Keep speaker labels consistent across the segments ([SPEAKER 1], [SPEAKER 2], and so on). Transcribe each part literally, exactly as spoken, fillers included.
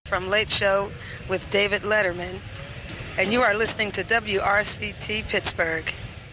[SPEAKER 1] From Late Show with David Letterman, and you are listening to W R C T Pittsburgh.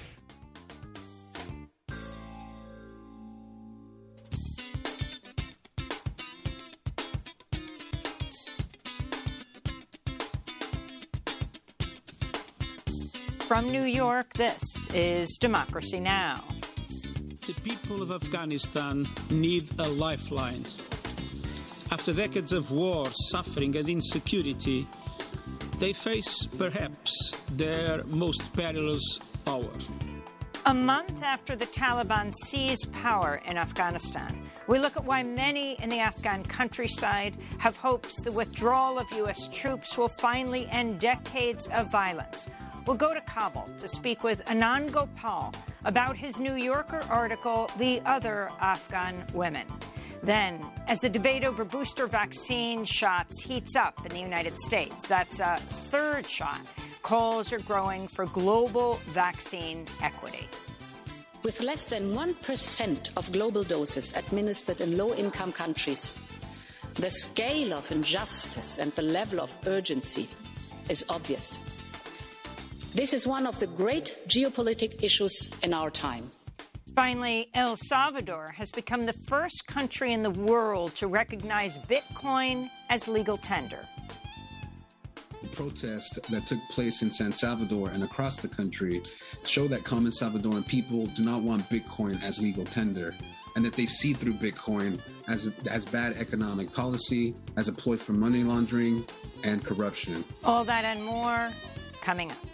[SPEAKER 2] From New York, this is Democracy Now!
[SPEAKER 3] The people of Afghanistan need a lifeline. After decades of war, suffering, and insecurity, they face, perhaps, their most perilous hour.
[SPEAKER 2] A month after the Taliban seized power in Afghanistan, we look at why many in the Afghan countryside have hopes the withdrawal of U S troops will finally end decades of violence. We'll go to Kabul to speak with Anand Gopal about his New Yorker article, The Other Afghan Women. Then, as the debate over booster vaccine shots heats up in the United States, that's a third shot, calls are growing for global vaccine equity.
[SPEAKER 4] With less than one percent of global doses administered in low-income countries, the scale of injustice and the level of urgency is obvious. This is one of the great geopolitical issues in our time.
[SPEAKER 2] Finally, El Salvador has become the first country in the world to recognize Bitcoin as legal tender.
[SPEAKER 5] The protest that took place in San Salvador and across the country show that common Salvadoran people do not want Bitcoin as legal tender, and that they see through Bitcoin as, as bad economic policy, as a ploy for money laundering and corruption.
[SPEAKER 2] All that and more coming up.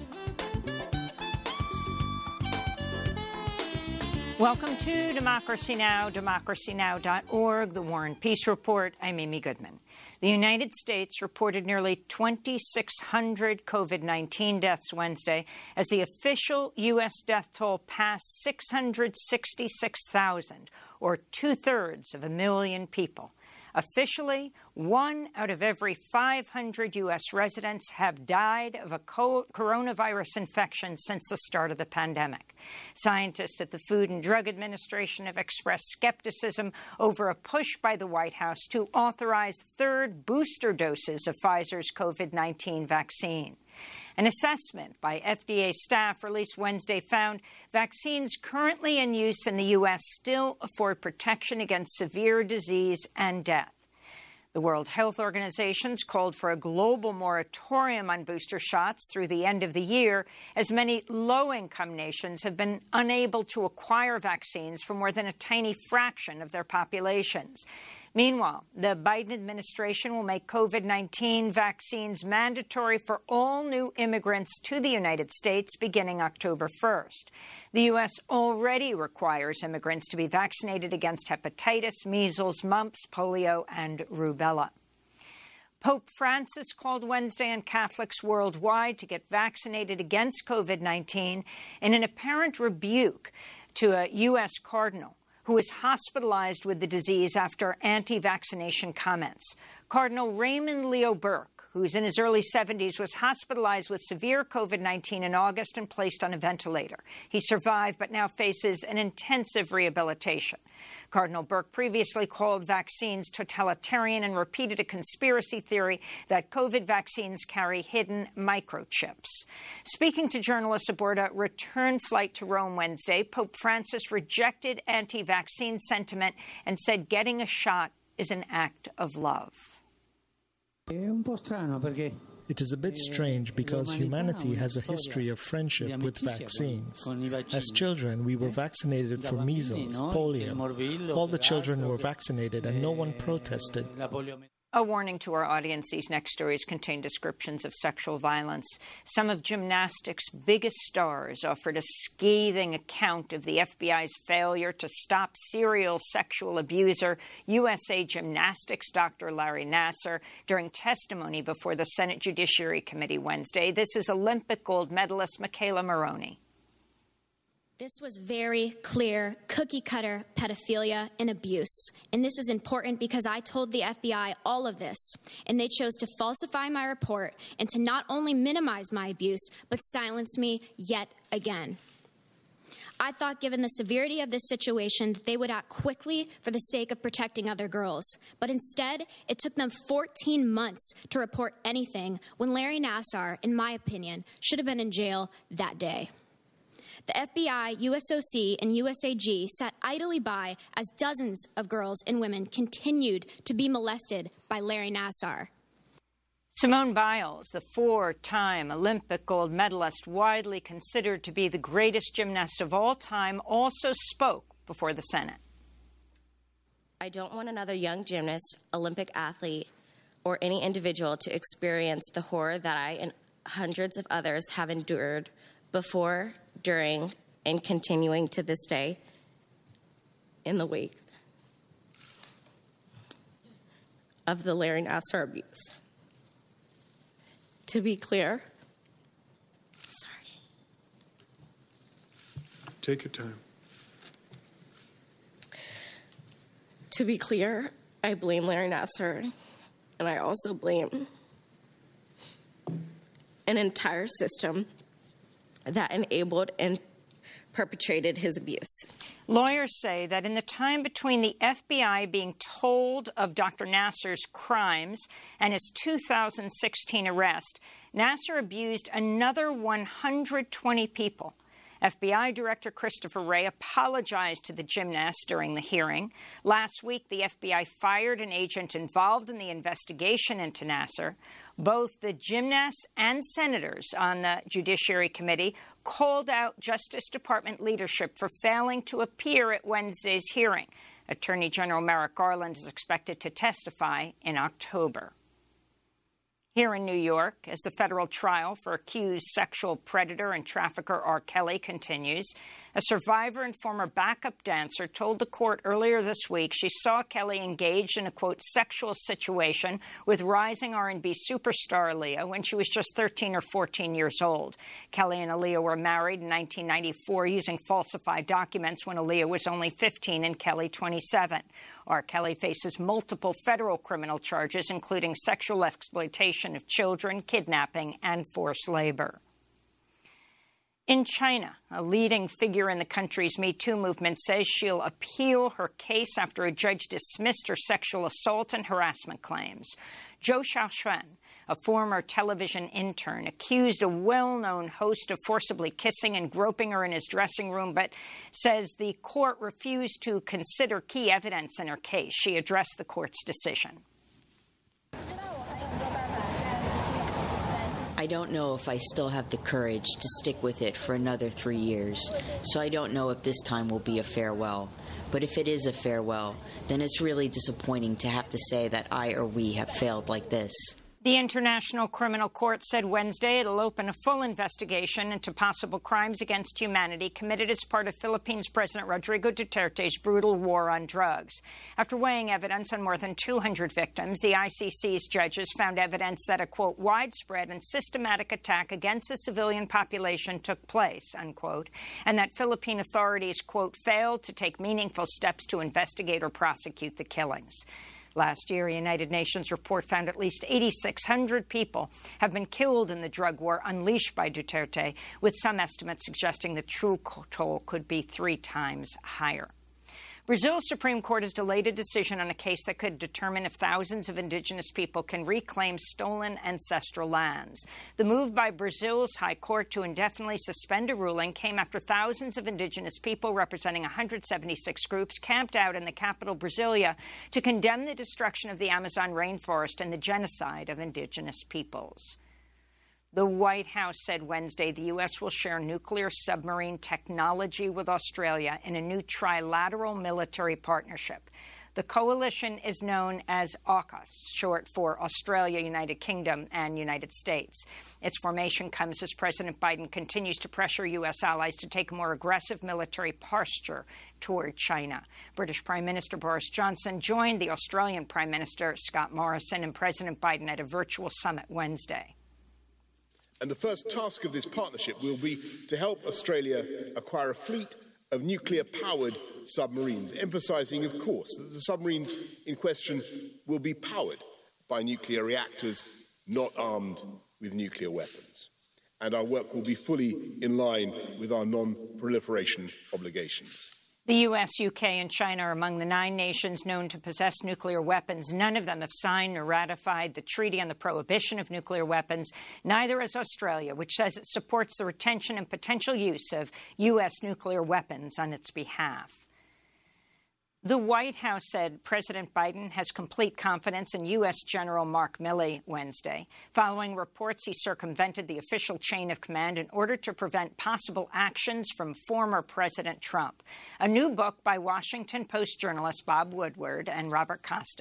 [SPEAKER 2] Welcome to Democracy Now!, democracy now dot org, the War and Peace Report. I'm Amy Goodman. The United States reported nearly twenty-six hundred COVID nineteen deaths Wednesday as the official U S death toll passed six hundred sixty-six thousand, or two-thirds of a million people. Officially, one out of every five hundred U S residents have died of a co- coronavirus infection since the start of the pandemic. Scientists at the Food and Drug Administration have expressed skepticism over a push by the White House to authorize third booster doses of Pfizer's COVID nineteen vaccine. An assessment by F D A staff released Wednesday found vaccines currently in use in the U S still afford protection against severe disease and death. The World Health Organization's called for a global moratorium on booster shots through the end of the year, as many low-income nations have been unable to acquire vaccines for more than a tiny fraction of their populations. Meanwhile, the Biden administration will make COVID nineteen vaccines mandatory for all new immigrants to the United States beginning October first. The U S already requires immigrants to be vaccinated against hepatitis, measles, mumps, polio, and rubella. Pope Francis called Wednesday on Catholics worldwide to get vaccinated against COVID nineteen in an apparent rebuke to a U S cardinal who was hospitalized with the disease after anti-vaccination comments. Cardinal Raymond Leo Burke, who's in his early seventies, was hospitalized with severe COVID nineteen in August and placed on a ventilator. He survived but now faces an intensive rehabilitation. Cardinal Burke previously called vaccines totalitarian and repeated a conspiracy theory that COVID vaccines carry hidden microchips. Speaking to journalists aboard a return flight to Rome Wednesday, Pope Francis rejected anti-vaccine sentiment and said getting a shot is an act of love.
[SPEAKER 6] It is a bit strange because humanity has a history of friendship with vaccines. As children, we were vaccinated for measles, polio. All the children were vaccinated and no one protested.
[SPEAKER 2] A warning to our audience, these next stories contain descriptions of sexual violence. Some of gymnastics' biggest stars offered a scathing account of the F B I's failure to stop serial sexual abuser U S A Gymnastics Doctor Larry Nassar during testimony before the Senate Judiciary Committee Wednesday. This is Olympic gold medalist Michaela Maroney.
[SPEAKER 7] This was very clear, cookie-cutter pedophilia and abuse. And this is important because I told the F B I all of this, and they chose to falsify my report and to not only minimize my abuse, but silence me yet again. I thought, given the severity of this situation, that they would act quickly for the sake of protecting other girls. But instead, it took them fourteen months to report anything when Larry Nassar, in my opinion, should have been in jail that day. The F B I, U S O C, and U S A G sat idly by as dozens of girls and women continued to be molested by Larry Nassar.
[SPEAKER 2] Simone Biles, the four-time Olympic gold medalist, widely considered to be the greatest gymnast of all time, also spoke before the Senate.
[SPEAKER 8] I don't want another young gymnast, Olympic athlete, or any individual to experience the horror that I and hundreds of others have endured before, during, and continuing to this day in the wake of the Larry Nassar abuse. To be clear, sorry.
[SPEAKER 9] Take your time.
[SPEAKER 8] To be clear, I blame Larry Nassar, and I also blame an entire system that enabled and perpetrated his abuse.
[SPEAKER 2] Lawyers say that in the time between the F B I being told of Doctor Nassar's crimes and his two thousand sixteen arrest, Nassar abused another one hundred twenty people. F B I Director Christopher Wray apologized to the gymnast during the hearing. Last week, the F B I fired an agent involved in the investigation into Nassar. Both the gymnasts and senators on the Judiciary Committee called out Justice Department leadership for failing to appear at Wednesday's hearing. Attorney General Merrick Garland is expected to testify in October. Here in New York, as the federal trial for accused sexual predator and trafficker R. Kelly continues, a survivor and former backup dancer told the court earlier this week she saw Kelly engaged in a, quote, sexual situation with rising R and B superstar Aaliyah when she was just thirteen or fourteen years old. Kelly and Aaliyah were married in nineteen ninety-four using falsified documents when Aaliyah was only fifteen and Kelly twenty-seven. R. Kelly faces multiple federal criminal charges, including sexual exploitation of children, kidnapping, and forced labor. In China, a leading figure in the country's Me Too movement says she'll appeal her case after a judge dismissed her sexual assault and harassment claims. Zhou Xiaoxuan, a former television intern, accused a well-known host of forcibly kissing and groping her in his dressing room, but says the court refused to consider key evidence in her case. She addressed the court's decision.
[SPEAKER 10] I don't know if I still have the courage to stick with it for another three years, so I don't know if this time will be a farewell. But if it is a farewell, then it's really disappointing to have to say that I or we have failed like this.
[SPEAKER 2] The International Criminal Court said Wednesday it'll open a full investigation into possible crimes against humanity committed as part of Philippines President Rodrigo Duterte's brutal war on drugs. After weighing evidence on more than two hundred victims, the I C C's judges found evidence that a, quote, widespread and systematic attack against the civilian population took place, unquote, and that Philippine authorities, quote, failed to take meaningful steps to investigate or prosecute the killings. Last year, a United Nations report found at least eight thousand six hundred people have been killed in the drug war unleashed by Duterte, with some estimates suggesting the true toll could be three times higher. Brazil's Supreme Court has delayed a decision on a case that could determine if thousands of indigenous people can reclaim stolen ancestral lands. The move by Brazil's High Court to indefinitely suspend a ruling came after thousands of indigenous people representing one hundred seventy-six groups camped out in the capital, Brasilia, to condemn the destruction of the Amazon rainforest and the genocide of indigenous peoples. The White House said Wednesday the U S will share nuclear submarine technology with Australia in a new trilateral military partnership. The coalition is known as AUKUS, short for Australia, United Kingdom, and United States. Its formation comes as President Biden continues to pressure U S allies to take a more aggressive military posture toward China. British Prime Minister Boris Johnson joined the Australian Prime Minister Scott Morrison and President Biden at a virtual summit Wednesday.
[SPEAKER 11] And the first task of this partnership will be to help Australia acquire a fleet of nuclear-powered submarines, emphasising, of course, that the submarines in question will be powered by nuclear reactors, not armed with nuclear weapons. and our work will be fully in line with our non-proliferation obligations.
[SPEAKER 2] The U S, U K, and China are among the nine nations known to possess nuclear weapons. None of them have signed or ratified the Treaty on the Prohibition of Nuclear Weapons. Neither has Australia, which says it supports the retention and potential use of U S nuclear weapons on its behalf. The White House said President Biden has complete confidence in U S General Mark Milley Wednesday, following reports he circumvented the official chain of command in order to prevent possible actions from former President Trump. A new book by Washington Post journalists Bob Woodward and Robert Costa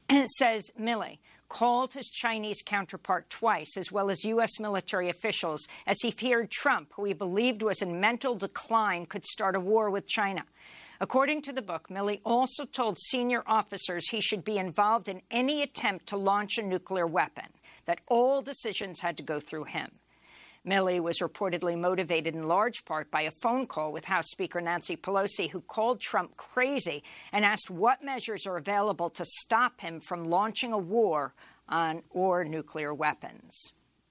[SPEAKER 2] says Milley called his Chinese counterpart twice, as well as U S military officials, as he feared Trump, who he believed was in mental decline, could start a war with China. According to the book, Milley also told senior officers he should be involved in any attempt to launch a nuclear weapon, that all decisions had to go through him. Milley was reportedly motivated in large part by a phone call with House Speaker Nancy Pelosi, who called Trump crazy and asked what measures are available to stop him from launching a war on or nuclear weapons.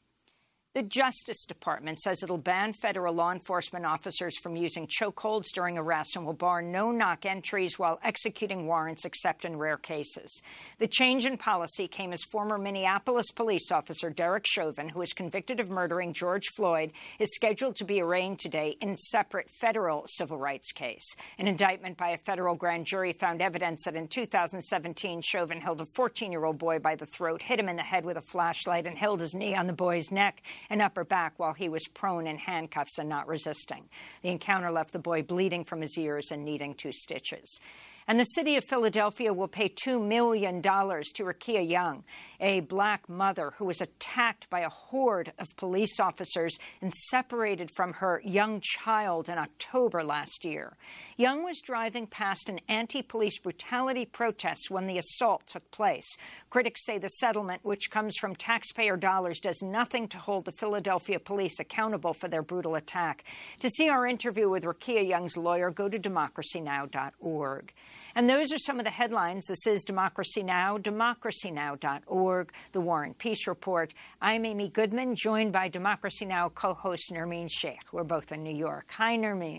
[SPEAKER 2] The Justice Department says it'll ban federal law enforcement officers from using chokeholds during arrests and will bar no-knock entries while executing warrants except in rare cases. The change in policy came as former Minneapolis police officer Derek Chauvin, who is convicted of murdering George Floyd, is scheduled to be arraigned today in a separate federal civil rights case. An indictment by a federal grand jury found evidence that in two thousand seventeen, Chauvin held a fourteen-year-old boy by the throat, hit him in the head with a flashlight, and held his knee on the boy's neck and upper back while he was prone in handcuffs and not resisting. The encounter left the boy bleeding from his ears and needing two stitches. And the city of Philadelphia will pay two million dollars to Rakia Young, a black mother who was attacked by a horde of police officers and separated from her young child in October last year. Young was driving past an anti-police brutality protest when the assault took place. Critics say the settlement, which comes from taxpayer dollars, does nothing to hold the Philadelphia police accountable for their brutal attack. To see our interview with Rakia Young's lawyer, go to democracy now dot org. And those are some of the headlines. This is Democracy Now!, democracy now dot org, The War and Peace Report. I'm Amy Goodman, joined by Democracy Now! Co-host Nermeen Sheikh. We're both in New York. Hi, Nermeen.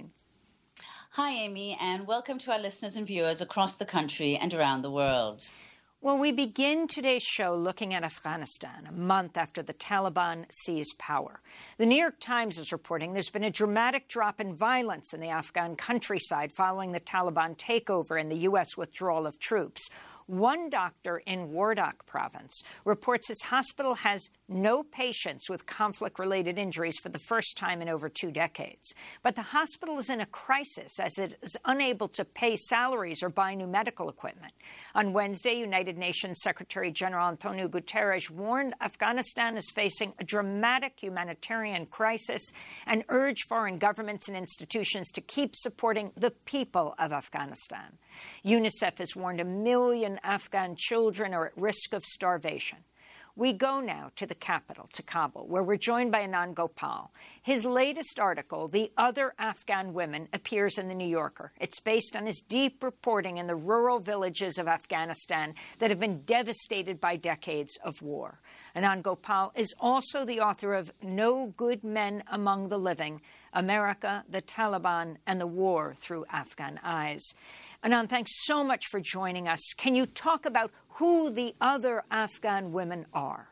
[SPEAKER 9] Hi, Amy, and welcome to our listeners and viewers across the country and around the world.
[SPEAKER 2] Well, we begin today's show looking at Afghanistan, a month after the Taliban seized power. The New York Times is reporting there's been a dramatic drop in violence in the Afghan countryside following the Taliban takeover and the U S withdrawal of troops. One doctor in Wardak province reports his hospital has no patients with conflict-related injuries for the first time in over two decades. But the hospital is in a crisis as it is unable to pay salaries or buy new medical equipment. On Wednesday, United Nations Secretary General Antonio Guterres warned Afghanistan is facing a dramatic humanitarian crisis and urged foreign governments and institutions to keep supporting the people of Afghanistan. UNICEF has warned a million Afghan children are at risk of starvation. We go now to the capital, to Kabul, where we're joined by Anand Gopal. His latest article, The Other Afghan Women, appears in The New Yorker. It's based on his deep reporting in the rural villages of Afghanistan that have been devastated by decades of war. Anand Gopal is also the author of No Good Men Among the Living, America, the Taliban, and the War Through Afghan Eyes. Anand, thanks so much for joining us. Can you talk about who the other Afghan women are?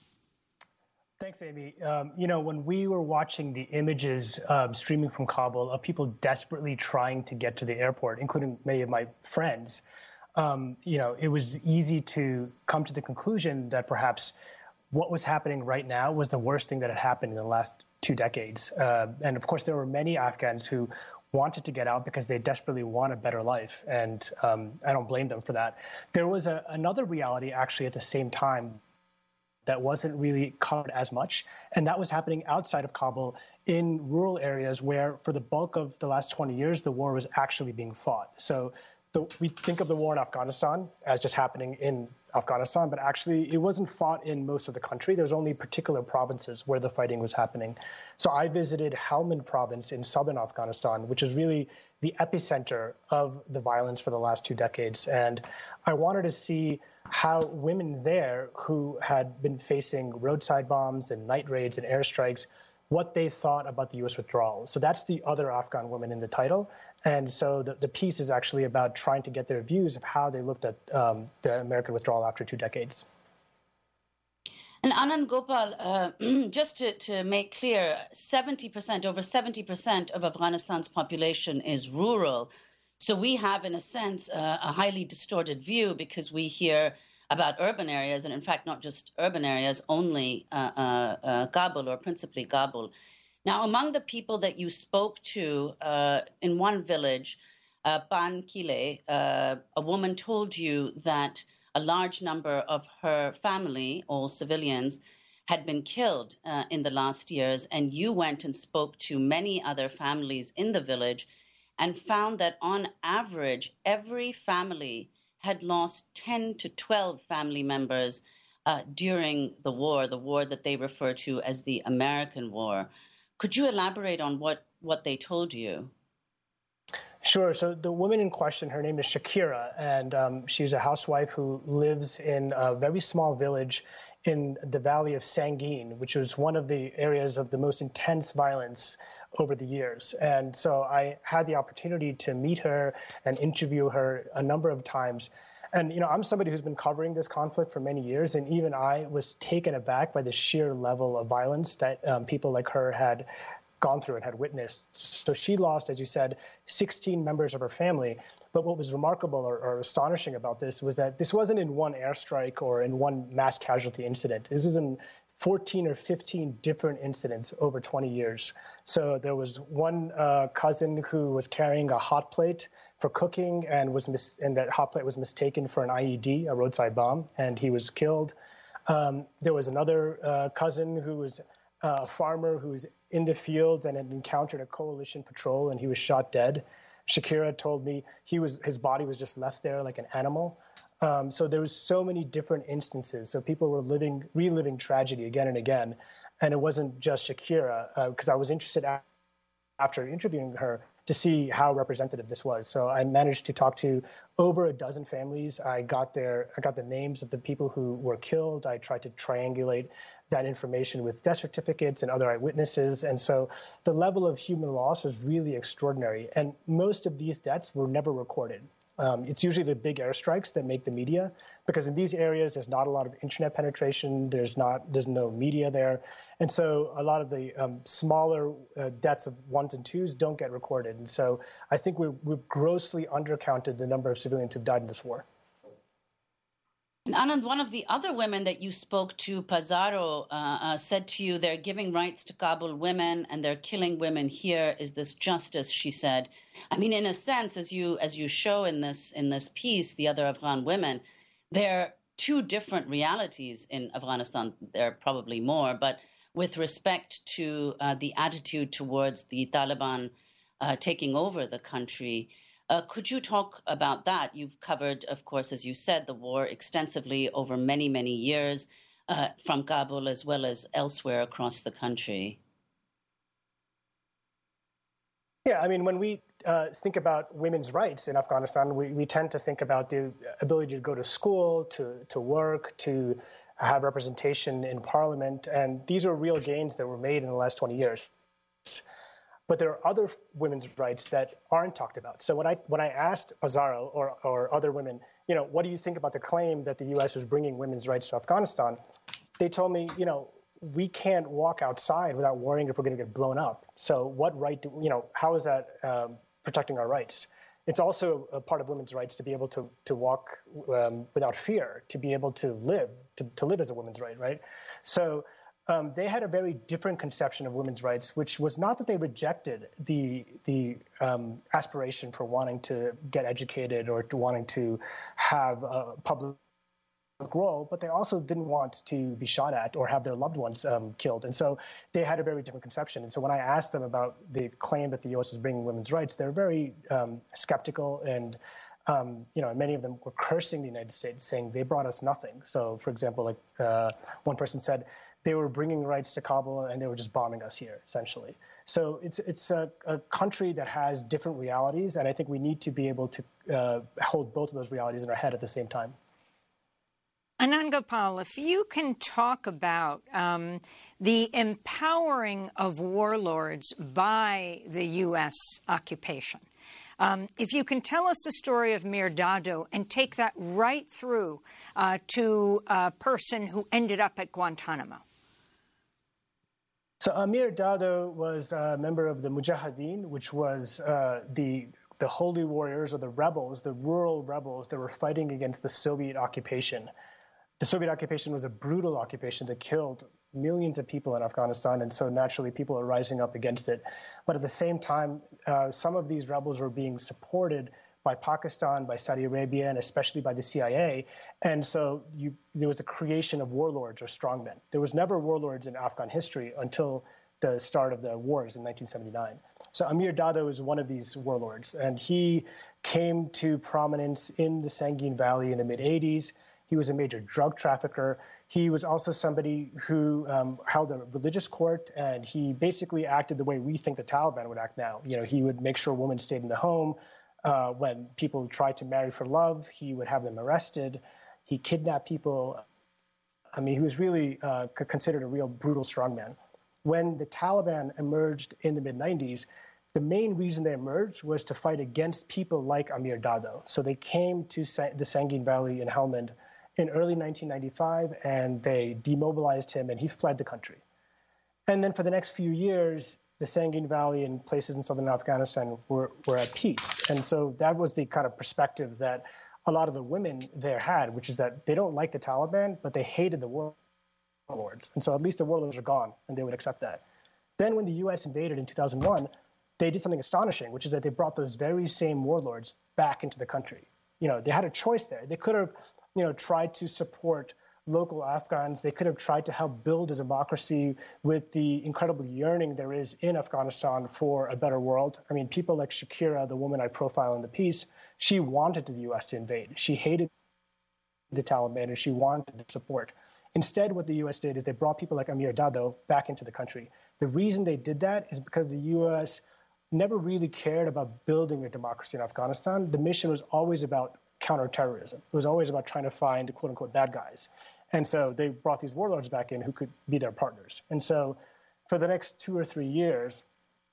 [SPEAKER 12] Thanks, Amy. Um, you know, when we were watching the images um, streaming from Kabul of people desperately trying to get to the airport, including many of my friends, um, you know, it was easy to come to the conclusion that perhaps what was happening right now was the worst thing that had happened in the last two decades. Uh, and of course, there were many Afghans who wanted to get out because they desperately want a better life. And um, I don't blame them for that. There was a, another reality actually at the same time that wasn't really covered as much. And that was happening outside of Kabul in rural areas where for the bulk of the last twenty years, the war was actually being fought. So the, we think of the war in Afghanistan as just happening in Afghanistan, but actually it wasn't fought in most of the country. There's only particular provinces where the fighting was happening. So I visited Helmand province in southern Afghanistan, which is really the epicenter of the violence for the last two decades. And I wanted to see how women there who had been facing roadside bombs and night raids and airstrikes what they thought about the U S withdrawal. So that's the other Afghan women in the title. And so the, the piece is actually about trying to get their views of how they looked at um, the American withdrawal after two decades.
[SPEAKER 9] And Anand Gopal, uh, just to, to make clear, seventy percent, over seventy percent of Afghanistan's population is rural. So we have, in a sense, uh, a highly distorted view because we hear about urban areas, and in fact, not just urban areas, only uh, uh, uh, Kabul or principally Kabul. Now, among the people that you spoke to uh, in one village, uh, Pan Kile, uh, a woman told you that a large number of her family, all civilians, had been killed uh, in the last years, and you went and spoke to many other families in the village and found that on average, every family had lost ten to twelve family members uh, during the war, the war that they refer to as the American War. Could you elaborate on what, what they told you?
[SPEAKER 12] Sure. So the woman in question, her name is Shakira, and um, she's a housewife who lives in a very small village in the valley of Sangin, which was one of the areas of the most intense violence over the years. And so I had the opportunity to meet her and interview her a number of times. And, you know, I'm somebody who's been covering this conflict for many years, and even I was taken aback by the sheer level of violence that um, people like her had gone through and had witnessed. So she lost, as you said, sixteen members of her family. But what was remarkable or, or astonishing about this was that this wasn't in one airstrike or in one mass casualty incident. This was in fourteen or fifteen different incidents over twenty years. So there was one uh, cousin who was carrying a hot plate for cooking and was mis- and that hot plate was mistaken for an I E D, a roadside bomb, and he was killed. Um, there was another uh, cousin who was a farmer who was in the fields and had encountered a coalition patrol, and he was shot dead. Shakira told me he was his body was just left there like an animal. Um, so there was so many different instances. So people were living, reliving tragedy again and again. And it wasn't just Shakira, because uh, I was interested a- after interviewing her to see how representative this was. So I managed to talk to over a dozen families. I got their, I got the names of the people who were killed. I tried to triangulate that information with death certificates and other eyewitnesses. And so the level of human loss was really extraordinary. And most of these deaths were never recorded. Um, it's usually the big airstrikes that make the media, because in these areas, there's not a lot of internet penetration. There's not, there's no media there. And so a lot of the um, smaller uh, deaths of ones and twos don't get recorded. And so I think we've, we've grossly undercounted the number of civilians who've died in this war.
[SPEAKER 9] And Anand, one of the other women that you spoke to, Pazaro, uh, uh, said to you, they're giving rights to Kabul women and they're killing women here. Is this justice? She said. I mean, in a sense, as you as you show in this in this piece, the other Afghan women, there are two different realities in Afghanistan. There are probably more, but with respect to uh, the attitude towards the Taliban uh, taking over the country. Uh, could you talk about that? You've covered, of course, as you said, the war extensively over many, many years uh, from Kabul as well as elsewhere across the country.
[SPEAKER 12] Yeah, I mean, when we uh, think about women's rights in Afghanistan, we, we tend to think about the ability to go to school, to, to work, to have representation in parliament. And these are real gains that were made in the last twenty years. But there are other women's rights that aren't talked about. So when I when I asked Pazaro or, or other women, you know, what do you think about the claim that the U S was bringing women's rights to Afghanistan? They told me, you know, we can't walk outside without worrying if we're going to get blown up. So what right do, you know, how is that um, protecting our rights? It's also a part of women's rights to be able to to walk um, without fear, to be able to live, to, to live as a woman's right, right? So Um, they had a very different conception of women's rights, which was not that they rejected the the um, aspiration for wanting to get educated or to wanting to have a public role, but they also didn't want to be shot at or have their loved ones um, killed. And so they had a very different conception. And so when I asked them about the claim that the U S was bringing women's rights, they're very um, skeptical and Um, you know, many of them were cursing the United States, saying they brought us nothing. So, for example, like uh, one person said, they were bringing rights to Kabul and they were just bombing us here, essentially. So it's it's a, a country that has different realities, and I think we need to be able to uh, hold both of those realities in our head at the same time.
[SPEAKER 2] Anand Gopal, if you can talk about um, the empowering of warlords by the U S occupation. Um, if you can tell us the story of Mirdado and take that right through uh, to a person who ended up at Guantanamo.
[SPEAKER 12] So Amir Dado was a member of the Mujahideen, which was uh, the the holy warriors or the rebels, the rural rebels that were fighting against the Soviet occupation. The Soviet occupation was a brutal occupation that killed millions of people in Afghanistan, and so naturally people are rising up against it. But at the same time, uh, some of these rebels were being supported by Pakistan, by Saudi Arabia, and especially by the C I A. And so you, there was the creation of warlords or strongmen. There was never warlords in Afghan history until the start of the wars in nineteen seventy-nine. So Amir Dado is one of these warlords, and he came to prominence in the Sangin Valley in the mid-eighties. He was a major drug trafficker. He was also somebody who um, held a religious court, and he basically acted the way we think the Taliban would act now. You know, he would make sure women stayed in the home. Uh, when people tried to marry for love, he would have them arrested. He kidnapped people. I mean, he was really uh, considered a real brutal strongman. When the Taliban emerged in the mid nineties, the main reason they emerged was to fight against people like Amir Dado. So they came to Sa- the Sangin Valley in Helmand in early nineteen ninety-five, and they demobilized him, and he fled the country. And then for the next few years, the Sangin Valley and places in southern Afghanistan were, were at peace. And so that was the kind of perspective that a lot of the women there had, which is that they don't like the Taliban, but they hated the warlords. And so at least the warlords are gone, and they would accept that. Then when the U S invaded in two thousand one, they did something astonishing, which is that they brought those very same warlords back into the country. You know, they had a choice there. They could have, you know, tried to support local Afghans. They could have tried to help build a democracy with the incredible yearning there is in Afghanistan for a better world. I mean, people like Shakira, the woman I profile in the piece, she wanted the U S to invade. She hated the Taliban, and she wanted support. Instead, what the U S did is they brought people like Amir Dado back into the country. The reason they did that is because the U S never really cared about building a democracy in Afghanistan. The mission was always about counterterrorism. It was always about trying to find quote-unquote bad guys. And so they brought these warlords back in who could be their partners. And so for the next two or three years,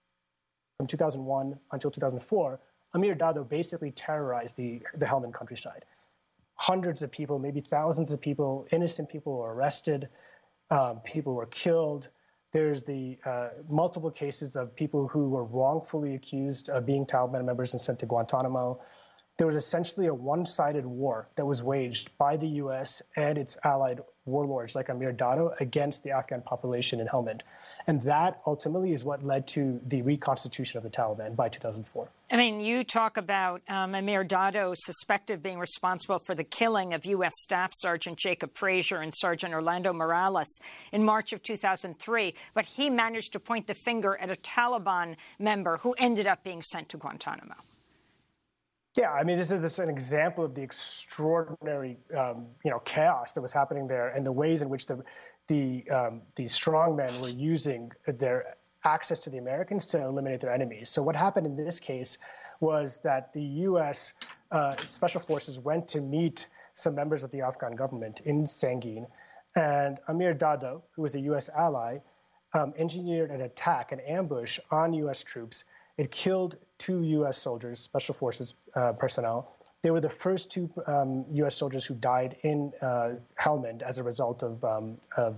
[SPEAKER 12] from two thousand one until two thousand four, Amir Dado basically terrorized the, the Helmand countryside. Hundreds of people, maybe thousands of people, innocent people were arrested. Um, people were killed. There's the uh, multiple cases of people who were wrongfully accused of being Taliban members and sent to Guantanamo. There was essentially a one-sided war that was waged by the U S and its allied warlords like Amir Dado against the Afghan population in Helmand. And that ultimately is what led to the reconstitution of the Taliban by two thousand four.
[SPEAKER 2] I mean, you talk about um, Amir Dado suspected of being responsible for the killing of U S Staff Sergeant Jacob Frazier and Sergeant Orlando Morales in March of two thousand three, but he managed to point the finger at a Taliban member who ended up being sent to Guantanamo.
[SPEAKER 12] Yeah, I mean, this is, this is an example of the extraordinary, um, you know, chaos that was happening there, and the ways in which the the um, the strongmen were using their access to the Americans to eliminate their enemies. So what happened in this case was that the U S uh, Special Forces went to meet some members of the Afghan government in Sangin, and Amir Dado, who was a U S ally, um, engineered an attack, an ambush on U S troops. It killed two U S soldiers, Special Forces uh, personnel. They were the first two um, U S soldiers who died in uh, Helmand as a result of, um, of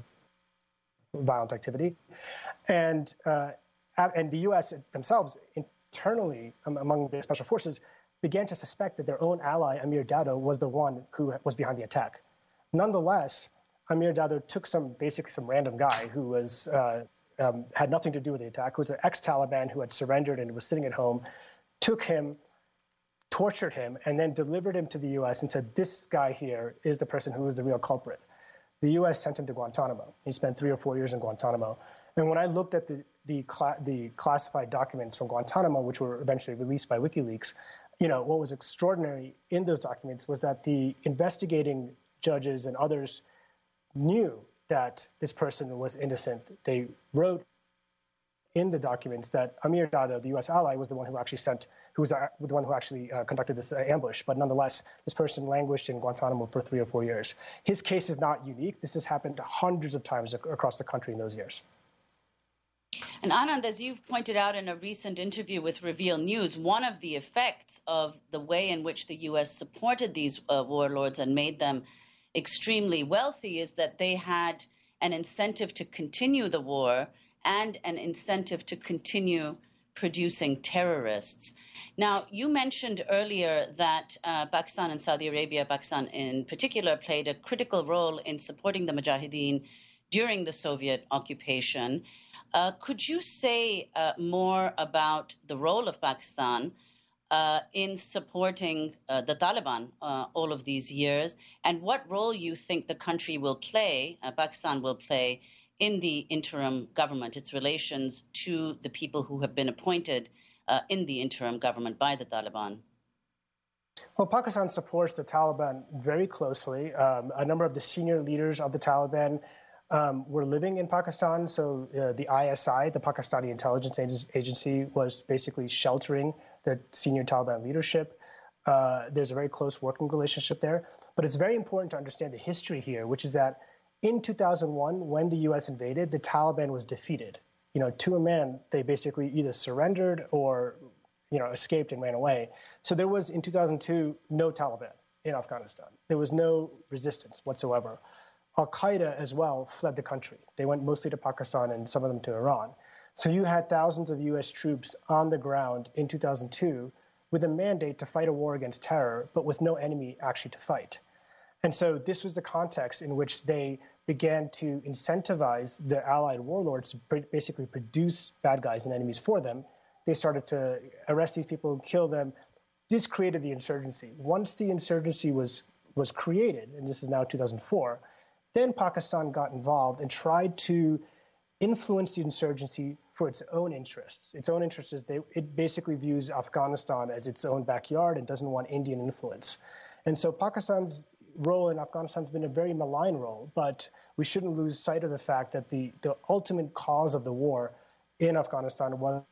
[SPEAKER 12] violent activity. And uh, and the U S themselves, internally um, among the Special Forces, began to suspect that their own ally, Amir Dado, was the one who was behind the attack. Nonetheless, Amir Dado took some, basically some random guy who was uh, um, had nothing to do with the attack, who was an ex-Taliban who had surrendered and was sitting at home, took him, tortured him, and then delivered him to the U S and said, this guy here is the person who is the real culprit. The U S sent him to Guantanamo. He spent three or four years in Guantanamo. And when I looked at the the, cla- the classified documents from Guantanamo, which were eventually released by WikiLeaks, you know, what was extraordinary in those documents was that the investigating judges and others knew that this person was innocent. They wrote in the documents that Amir Dado, the U S ally, was the one who actually sent who was uh, the one who actually uh, conducted this uh, ambush. But nonetheless, this person languished in Guantanamo for three or four years. His case is not unique. This has happened hundreds of times ac- across the country in those years.
[SPEAKER 9] And Anand, as you've pointed out in a recent interview with Reveal News, one of the effects of the way in which the U S supported these uh, warlords and made them extremely wealthy is that they had an incentive to continue the war and an incentive to continue producing terrorists. Now, you mentioned earlier that uh, Pakistan and Saudi Arabia, Pakistan in particular, played a critical role in supporting the Mujahideen during the Soviet occupation. Uh, could you say uh, more about the role of Pakistan uh, in supporting uh, the Taliban uh, all of these years, and what role you think the country will play, uh, Pakistan will play, in the interim government, its relations to the people who have been appointed uh, in the interim government by the Taliban?
[SPEAKER 12] Well, Pakistan supports the Taliban very closely. Um, a number of the senior leaders of the Taliban um, were living in Pakistan. So uh, the I S I, the Pakistani Intelligence Agency, was basically sheltering the senior Taliban leadership. Uh, there's a very close working relationship there. But it's very important to understand the history here, which is that in two thousand one, when the U S invaded, the Taliban was defeated. You know, to a man, they basically either surrendered or, you know, escaped and ran away. So there was, in two thousand two, no Taliban in Afghanistan. There was no resistance whatsoever. Al-Qaeda as well fled the country. They went mostly to Pakistan and some of them to Iran. So you had thousands of U S troops on the ground in two thousand two with a mandate to fight a war against terror, but with no enemy actually to fight. And so this was the context in which they began to incentivize their allied warlords to pr- basically produce bad guys and enemies for them. They started to arrest these people, kill them. This created the insurgency. Once the insurgency was, was created, and this is now two thousand four, then Pakistan got involved and tried to influence the insurgency for its own interests. Its own interests is they, it basically views Afghanistan as its own backyard and doesn't want Indian influence. And so Pakistan's role in Afghanistan has been a very malign role, but we shouldn't lose sight of the fact that the, the ultimate cause of the war in Afghanistan was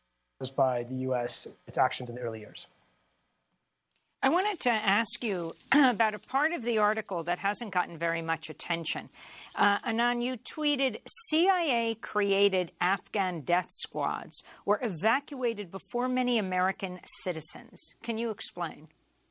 [SPEAKER 12] by the U S, its actions in the early years.
[SPEAKER 2] I wanted to ask you about a part of the article that hasn't gotten very much attention. Uh, Anand, you tweeted, C I A-created Afghan death squads were evacuated before many American citizens. Can you explain?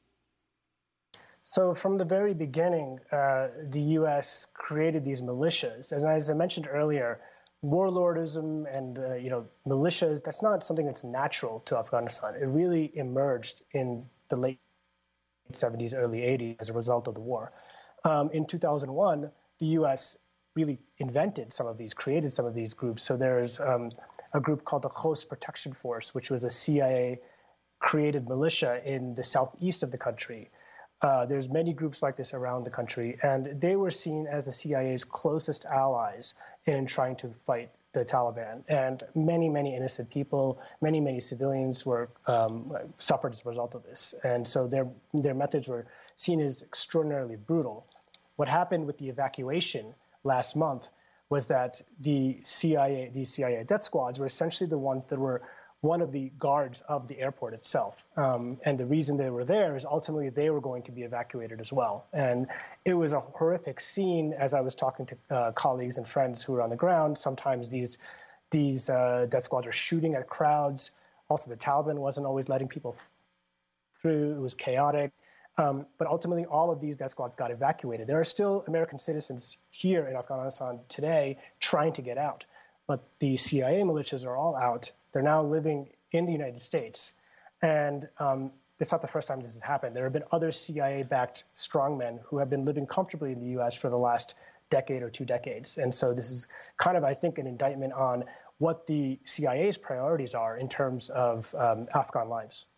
[SPEAKER 12] So from the very beginning, uh, the U S created these militias. And as I mentioned earlier, warlordism and uh, you know militias, that's not something that's natural to Afghanistan. It really emerged in the late seventies, early eighties as a result of the war. Um, in two thousand one, the U S really invented some of these, created some of these groups. So there's um, a group called the Coast Protection Force, which was a C I A-created militia in the southeast of the country. Uh, there's many groups like this around the country, and they were seen as the C I A's closest allies in trying to fight the Taliban. And many, many innocent people, many, many civilians were um, suffered as a result of this. And so their their methods were seen as extraordinarily brutal. What happened with the evacuation last month was that the C I A, these C I A death squads were essentially the ones that were one of the guards of the airport itself. Um, and the reason they were there is ultimately they were going to be evacuated as well. And it was a horrific scene as I was talking to uh, colleagues and friends who were on the ground. Sometimes these these uh, death squads were shooting at crowds. Also, the Taliban wasn't always letting people through. It was chaotic. Um, but ultimately, all of these death squads got evacuated. There are still American citizens here in Afghanistan today trying to get out. But the C I A militias are all out. They're now living in the United States. And um, it's not the first time this has happened. There have been other C I A-backed strongmen who have been living comfortably in the U S for the last decade or two decades. And so this is kind of, I think, an indictment on what the C I A's priorities are in terms of um, Afghan lives.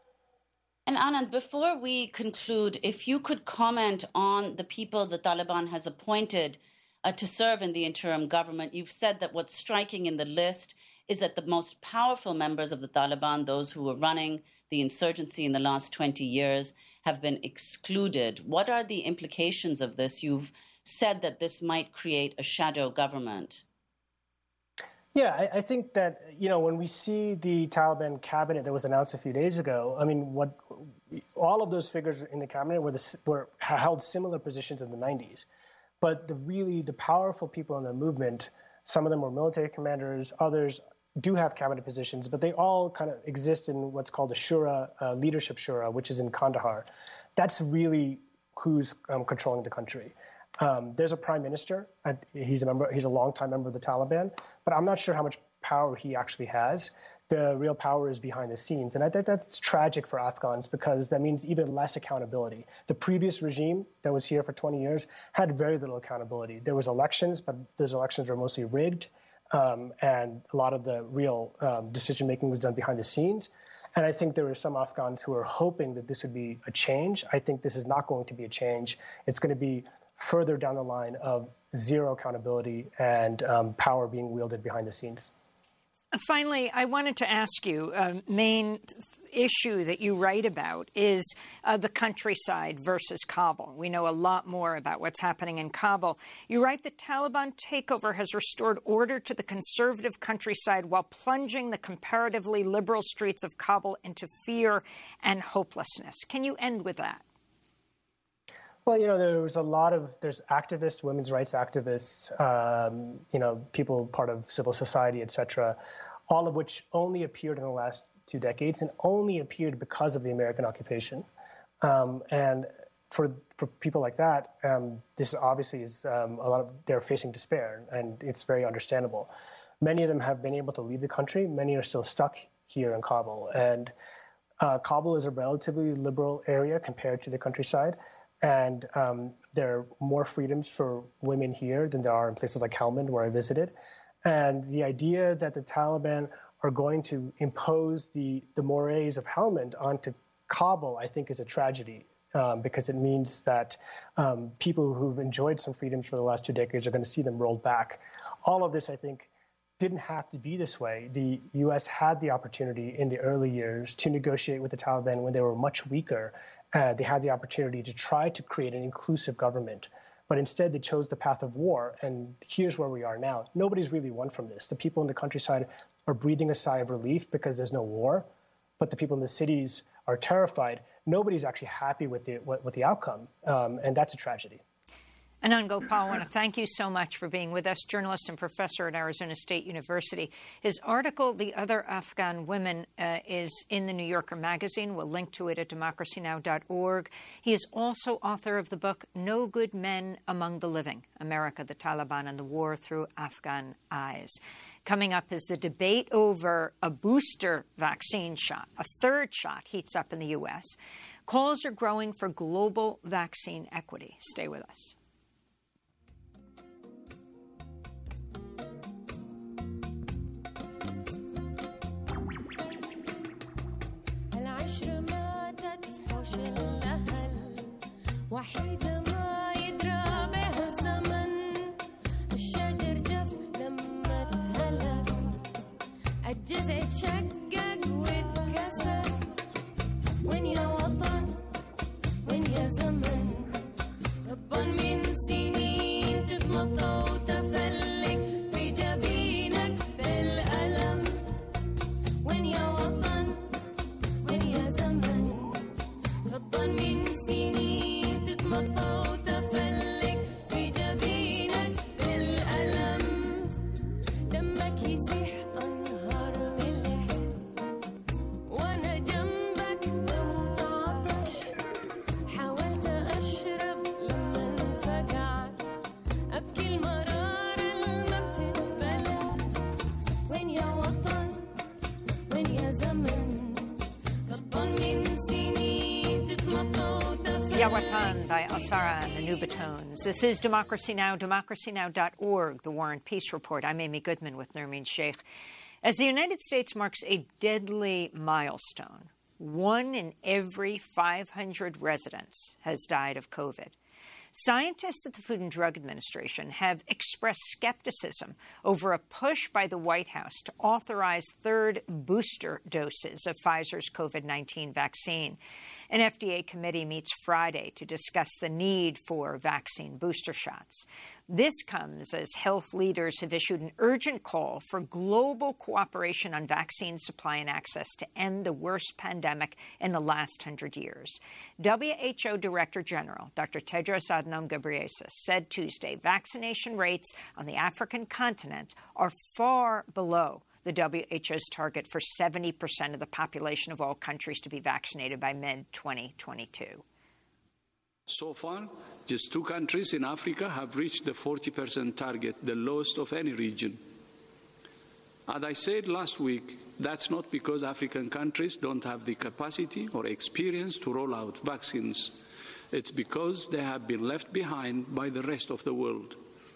[SPEAKER 9] And Anand, before we conclude, if you could comment on the people the Taliban has appointed uh, to serve in the interim government. You've said that what's striking in the list is that the most powerful members of the Taliban, those who were running the insurgency in the last twenty years, have been excluded. What are the implications of this? You've said that this might create a shadow government.
[SPEAKER 12] Yeah, I, I think that, you know, when we see the Taliban cabinet that was announced a few days ago, I mean, what all of those figures in the cabinet were, the, were held similar positions in the nineties. But the really, the powerful people in the movement, some of them were military commanders, others do have cabinet positions, but they all kind of exist in what's called a shura, uh, leadership shura, which is in Kandahar. That's really who's um, controlling the country. Um, there's a prime minister. Uh, he's a member. He's a longtime member of the Taliban, but I'm not sure how much power he actually has. The real power is behind the scenes, and I think that's tragic for Afghans because that means even less accountability. The previous regime that was here for twenty years had very little accountability. There was elections, but those elections were mostly rigged, um, and a lot of the real um, decision-making was done behind the scenes. And I think there were some Afghans who were hoping that this would be a change. I think this is not going to be a change. It's going to be further down the line of zero accountability and um, power being wielded behind the scenes.
[SPEAKER 2] Finally, I wanted to ask you, a main issue that you write about is uh, the countryside versus Kabul. We know a lot more about what's happening in Kabul. You write the Taliban takeover has restored order to the conservative countryside while plunging the comparatively liberal streets of Kabul into fear and hopelessness. Can you end with that?
[SPEAKER 12] Well, you know, there was a lot of, there's activists, women's rights activists, um, you know, people part of civil society, et cetera, all of which only appeared in the last two decades and only appeared because of the American occupation. Um, and for for people like that, um, this obviously is um, a lot of, they're facing despair, and it's very understandable. Many of them have been able to leave the country. Many are still stuck here in Kabul. And uh, Kabul is a relatively liberal area compared to the countryside. And um, there are more freedoms for women here than there are in places like Helmand, where I visited. And the idea that the Taliban are going to impose the, the mores of Helmand onto Kabul, I think, is a tragedy, um, because it means that um, people who've enjoyed some freedoms for the last two decades are going to see them rolled back. All of this, I think, didn't have to be this way. The U S had the opportunity in the early years to negotiate with the Taliban when they were much weaker. Uh, they had the opportunity to try to create an inclusive government, but instead they chose the path of war, and here's where we are now. Nobody's really won from this. The people in the countryside are breathing a sigh of relief because there's no war, but the people in the cities are terrified. Nobody's actually happy with the, with, with the outcome, um, and that's a tragedy.
[SPEAKER 2] Anand Gopal, I want to thank you so much for being with us, journalist and professor at Arizona State University. His article, The Other Afghan Women, uh, is in the New Yorker magazine. We'll link to it at democracy now dot org. He is also author of the book, No Good Men Among the Living, America, the Taliban, and the War Through Afghan Eyes. Coming up is the debate over a booster vaccine shot. A third shot heats up in the U S. Calls are growing for global vaccine equity. Stay with us.
[SPEAKER 13] وحيدة ما يدرى بها الزمن الشجر جف لما اتهلك الجذع اتشقق واتكسر وين يا وطن وين يا زمن طبا من سنين تتمطى وتفلك في جبينك بالألم وين يا وطن وين يا زمن طبا من سنين وتفلك في جبينك بالألم دمك يسيح أنهار ملح وأنا جنبك بموت عطش حاولت أشرب لما انفجعت أبكي المرارة لما بتتبلع وين يا وطن وين يا زمن طبا من سنين تتمطى
[SPEAKER 2] Ya Watan by Alsara and the Nubatones. This is Democracy Now!, democracy now dot org, the War and Peace Report. I'm Amy Goodman with Nermeen Sheikh. As the United States marks a deadly milestone, one in every five hundred residents has died of COVID. Scientists at the Food and Drug Administration have expressed skepticism over a push by the White House to authorize third booster doses of Pfizer's COVID nineteen vaccine. An F D A committee meets Friday to discuss the need for vaccine booster shots. This comes as health leaders have issued an urgent call for global cooperation on vaccine supply and access to end the worst pandemic in the last hundred years. W H O Director General Doctor Tedros Adhanom Ghebreyesus said Tuesday vaccination rates on the African continent are far below the W H O's target for seventy percent of the population of all countries to be vaccinated by mid twenty twenty-two.
[SPEAKER 3] So far, just two countries in Africa have reached the forty percent target, the lowest of any region. As I said last week, that's not because African countries don't have the capacity or experience to roll out vaccines. It's because they have been left behind by the rest of the world.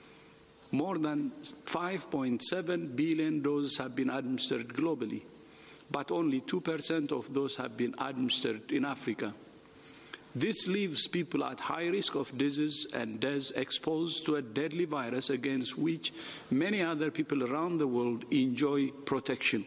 [SPEAKER 3] More than five point seven billion doses have been administered globally, but only two percent of those have been administered in Africa. This leaves people at high risk of disease and death, exposed to a deadly virus against which many other people around the world enjoy protection.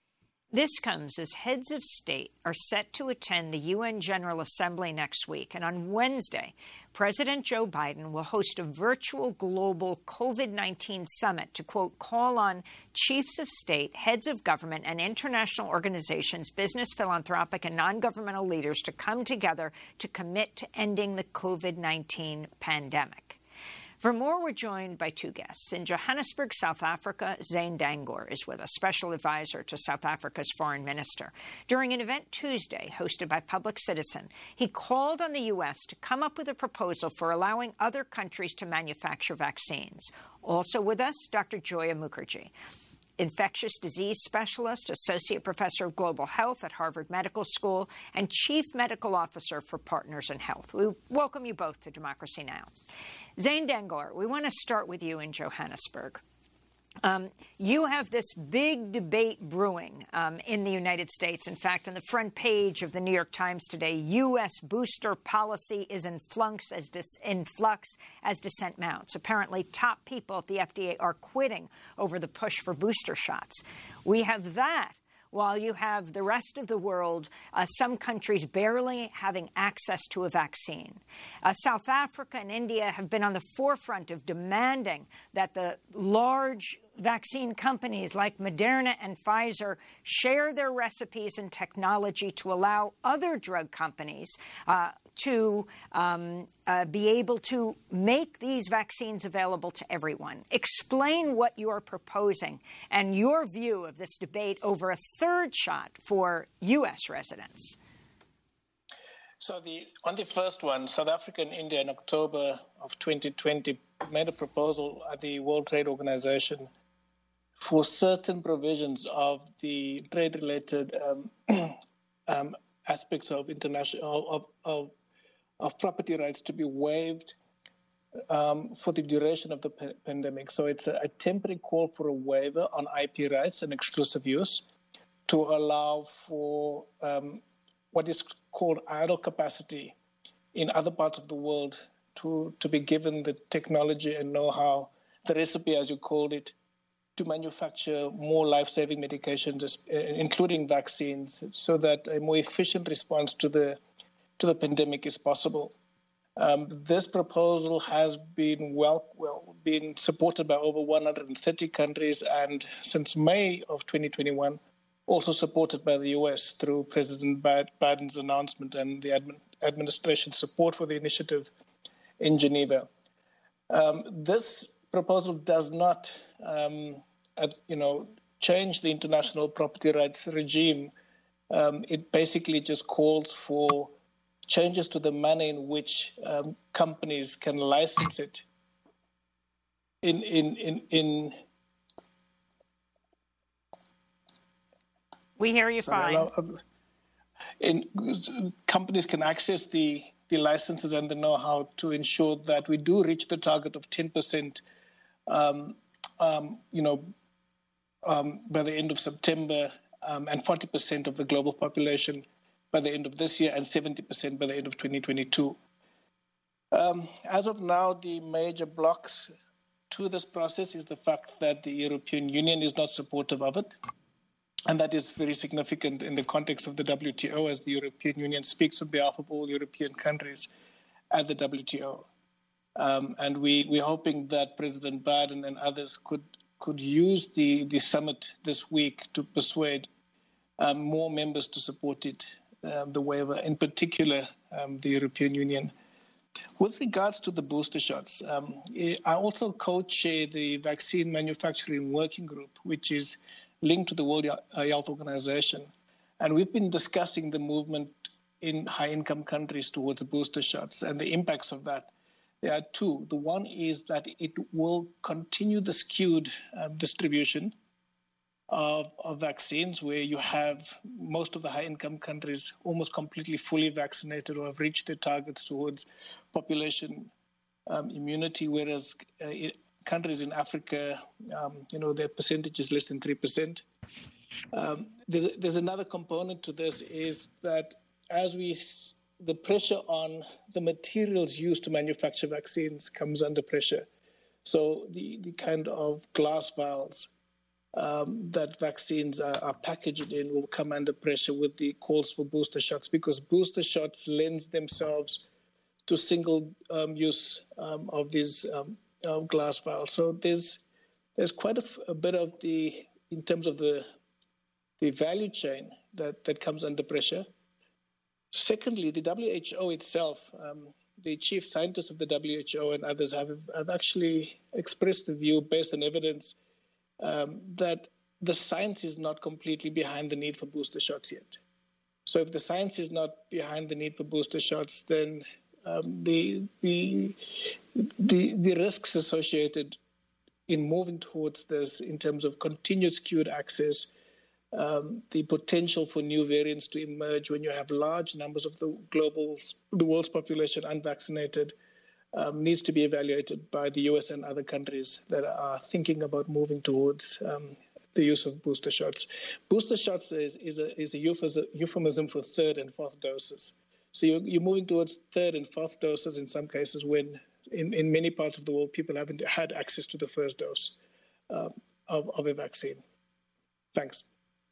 [SPEAKER 2] This comes as heads of state are set to attend the U N General Assembly next week. And on Wednesday, President Joe Biden will host a virtual global COVID nineteen summit to, quote, call on chiefs of state, heads of government, and international organizations, business, philanthropic, and non-governmental leaders to come together to commit to ending the COVID nineteen pandemic. For more, we're joined by two guests. In Johannesburg, South Africa, Zane Dangor is with us, special advisor to South Africa's foreign minister. During an event Tuesday hosted by Public Citizen, he called on the U S to come up with a proposal for allowing other countries to manufacture vaccines. Also with us, Doctor Joya Mukherjee, infectious disease specialist, associate professor of global health at Harvard Medical School, and chief medical officer for Partners in Health. We welcome you both to Democracy Now! Zane Dangor, we want to start with you in Johannesburg. Um, you have this big debate brewing um, in the United States. In fact, on the front page of the New York Times today, U S booster policy is in flux as, dis- in flux as dissent mounts. Apparently, top people at the F D A are quitting over the push for booster shots. We have that, while you have the rest of the world, uh, some countries barely having access to a vaccine. Uh, South Africa and India have been on the forefront of demanding that the large vaccine companies like Moderna and Pfizer share their recipes and technology to allow other drug companies uh, to um, uh, be able to make these vaccines available to everyone. Explain what you are proposing and your view of this debate over a third shot for U S residents.
[SPEAKER 14] So the, on the first one, South Africa and India in October of twenty twenty made a proposal at the World Trade Organization for certain provisions of the trade-related um, um, aspects of international of, of of property rights to be waived um, for the duration of the p- pandemic. So it's a, a temporary call for a waiver on I P rights and exclusive use to allow for um, what is called idle capacity in other parts of the world to, to be given the technology and know-how, the recipe, as you called it, to manufacture more life-saving medications, including vaccines, so that a more efficient response to the to the pandemic is possible. Um, this proposal has been well, well been supported by over one hundred thirty countries, and since May of twenty twenty-one, also supported by the U S through President Biden's announcement and the admin, administration's support for the initiative in Geneva. Um, this proposal does not, um, uh, you know, change the international property rights regime. Um, it basically just calls for changes to the manner in which um, companies can license it in in in in.
[SPEAKER 2] We hear you
[SPEAKER 14] sorry,
[SPEAKER 2] fine.
[SPEAKER 14] Allow, in, companies can access the the licenses and the know-how to ensure that we do reach the target of ten percent, um, um, you know, um, by the end of September, um, and forty percent of the global population by the end of this year, and seventy percent by the end of twenty twenty-two. Um, as of now, the major blocks to this process is the fact that the European Union is not supportive of it. And that is very significant in the context of the W T O, as the European Union speaks on behalf of all European countries at the W T O. Um, and we, we're hoping that President Biden and others could could use the, the summit this week to persuade um, more members to support it, uh, the waiver, in particular um, the European Union. With regards to the booster shots, um, I also co-chair the Vaccine Manufacturing Working Group, which is linked to the World Health Organization. And we've been discussing the movement in high-income countries towards booster shots and the impacts of that. There are two. The one is that it will continue the skewed uh, distribution of, of vaccines, where you have most of the high-income countries almost completely fully vaccinated or have reached their targets towards population um, immunity, whereas uh, it, countries in Africa, um, you know, their percentage is less than three percent. Um, there's, there's another component to this is that as we... the pressure on the materials used to manufacture vaccines comes under pressure. So the, the kind of glass vials um, that vaccines are, are packaged in will come under pressure with the calls for booster shots, because booster shots lend themselves to single um, use um, of these um, uh, glass vials. So there's there's quite a, a bit of the, in terms of the the value chain that, that comes under pressure. Secondly, the W H O itself, um, the chief scientists of the W H O and others have, have actually expressed the view based on evidence um, that the science is not completely behind the need for booster shots yet. So if the science is not behind the need for booster shots, then um, the, the, the, the risks associated in moving towards this in terms of continued skewed access, Um, the potential for new variants to emerge when you have large numbers of the global, the world's population unvaccinated, um, needs to be evaluated by the U S and other countries that are thinking about moving towards um, the use of booster shots. Booster shots is, is a, is a euphemism for third and fourth doses. So you're, you're moving towards third and fourth doses in some cases when, in, in many parts of the world, people haven't had access to the first dose um, of, of a vaccine. Thanks.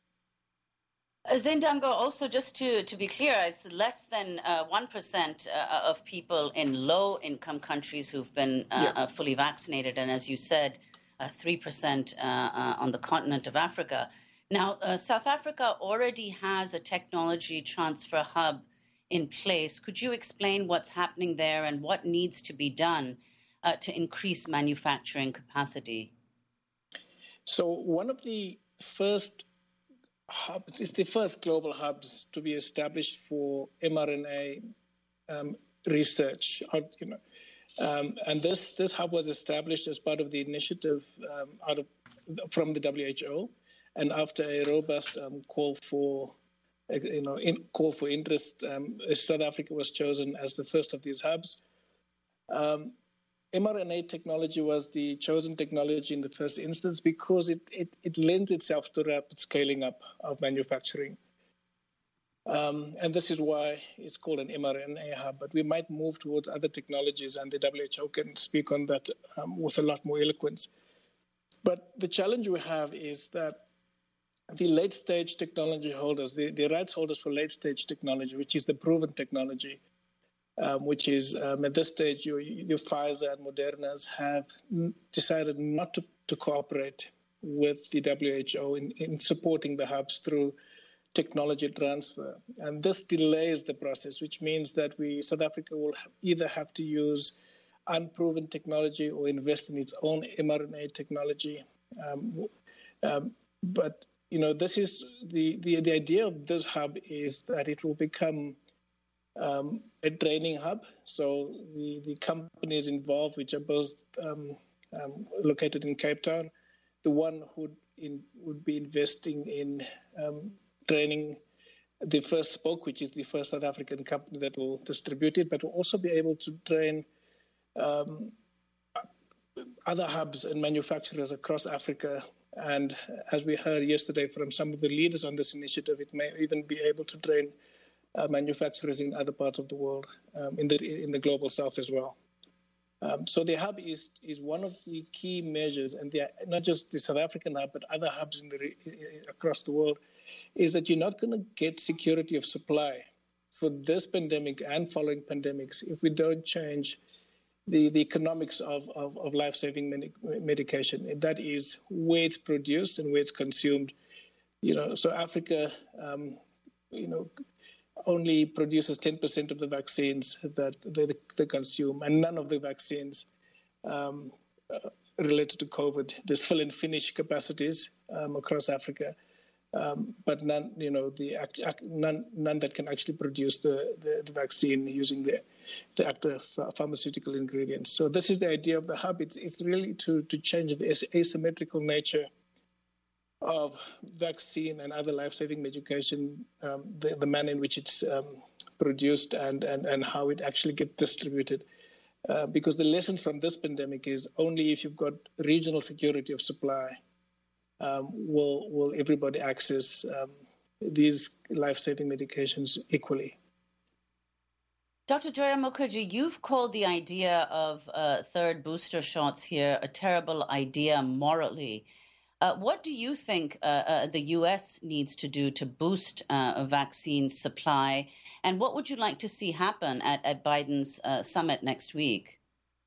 [SPEAKER 9] Zain Dango, also just to, to be clear, it's less than uh, one percent uh, of people in low-income countries who've been uh, yeah. uh, fully vaccinated, and as you said, uh, three percent uh, uh, on the continent of Africa. Now, uh, South Africa already has a technology transfer hub in place. Could you explain what's happening there and what needs to be done uh, to increase manufacturing capacity?
[SPEAKER 14] So one of the first hubs, it's the first global hubs to be established for mRNA um, research. You know, um, and this this hub was established as part of the initiative um, out of from the W H O, and after a robust um, call for you know in, call for interest, um, South Africa was chosen as the first of these hubs. Um, mRNA technology was the chosen technology in the first instance because it, it, it lends itself to rapid scaling up of manufacturing. Um, and this is why it's called an mRNA hub. But we might move towards other technologies, and the W H O can speak on that um, with a lot more eloquence. But the challenge we have is that the late-stage technology holders, the, the rights holders for late-stage technology, which is the proven technology, Um, which is um, at this stage, your, your Pfizer and Moderna's have decided not to, to cooperate with the W H O in, in supporting the hubs through technology transfer. And this delays the process, which means that we, South Africa will either have to use unproven technology or invest in its own mRNA technology. Um, um, but, you know, this is the, the, the idea of this hub is that it will become Um, a training hub. So the, the companies involved, which are both um, um, located in Cape Town, the one who in, would be investing in um, training the first spoke, which is the first South African company that will distribute it, but will also be able to train um, other hubs and manufacturers across Africa. And as we heard yesterday from some of the leaders on this initiative, it may even be able to train Uh, manufacturers in other parts of the world, um, in the in the global south as well. Um, so the hub is is one of the key measures, and the, not just the South African hub, but other hubs in the across the world, is that you're not going to get security of supply for this pandemic and following pandemics if we don't change the, the economics of, of, of life-saving medi- medication. And that is where it's produced and where it's consumed. You know, so Africa, um, you know, only produces ten percent of the vaccines that they, they consume, and none of the vaccines um, uh, related to COVID. There's fill and finish capacities um, across Africa, um, but none, you know, the act, act, none, none that can actually produce the, the, the vaccine using the the active pharmaceutical ingredients. So this is the idea of the hub. It's it's really to to change the asymmetrical nature of vaccine and other life-saving medication, um, the, the manner in which it's um, produced and, and, and how it actually gets distributed. Uh, because the lessons from this pandemic is only if you've got regional security of supply um, will will everybody access um, these life-saving medications equally.
[SPEAKER 9] Doctor Joya Mukherjee, you've called the idea of uh, third booster shots here a terrible idea morally. Uh, what do you think uh, uh, the U S needs to do to boost uh, a vaccine supply? And what would you like to see happen at, at Biden's uh, summit next week?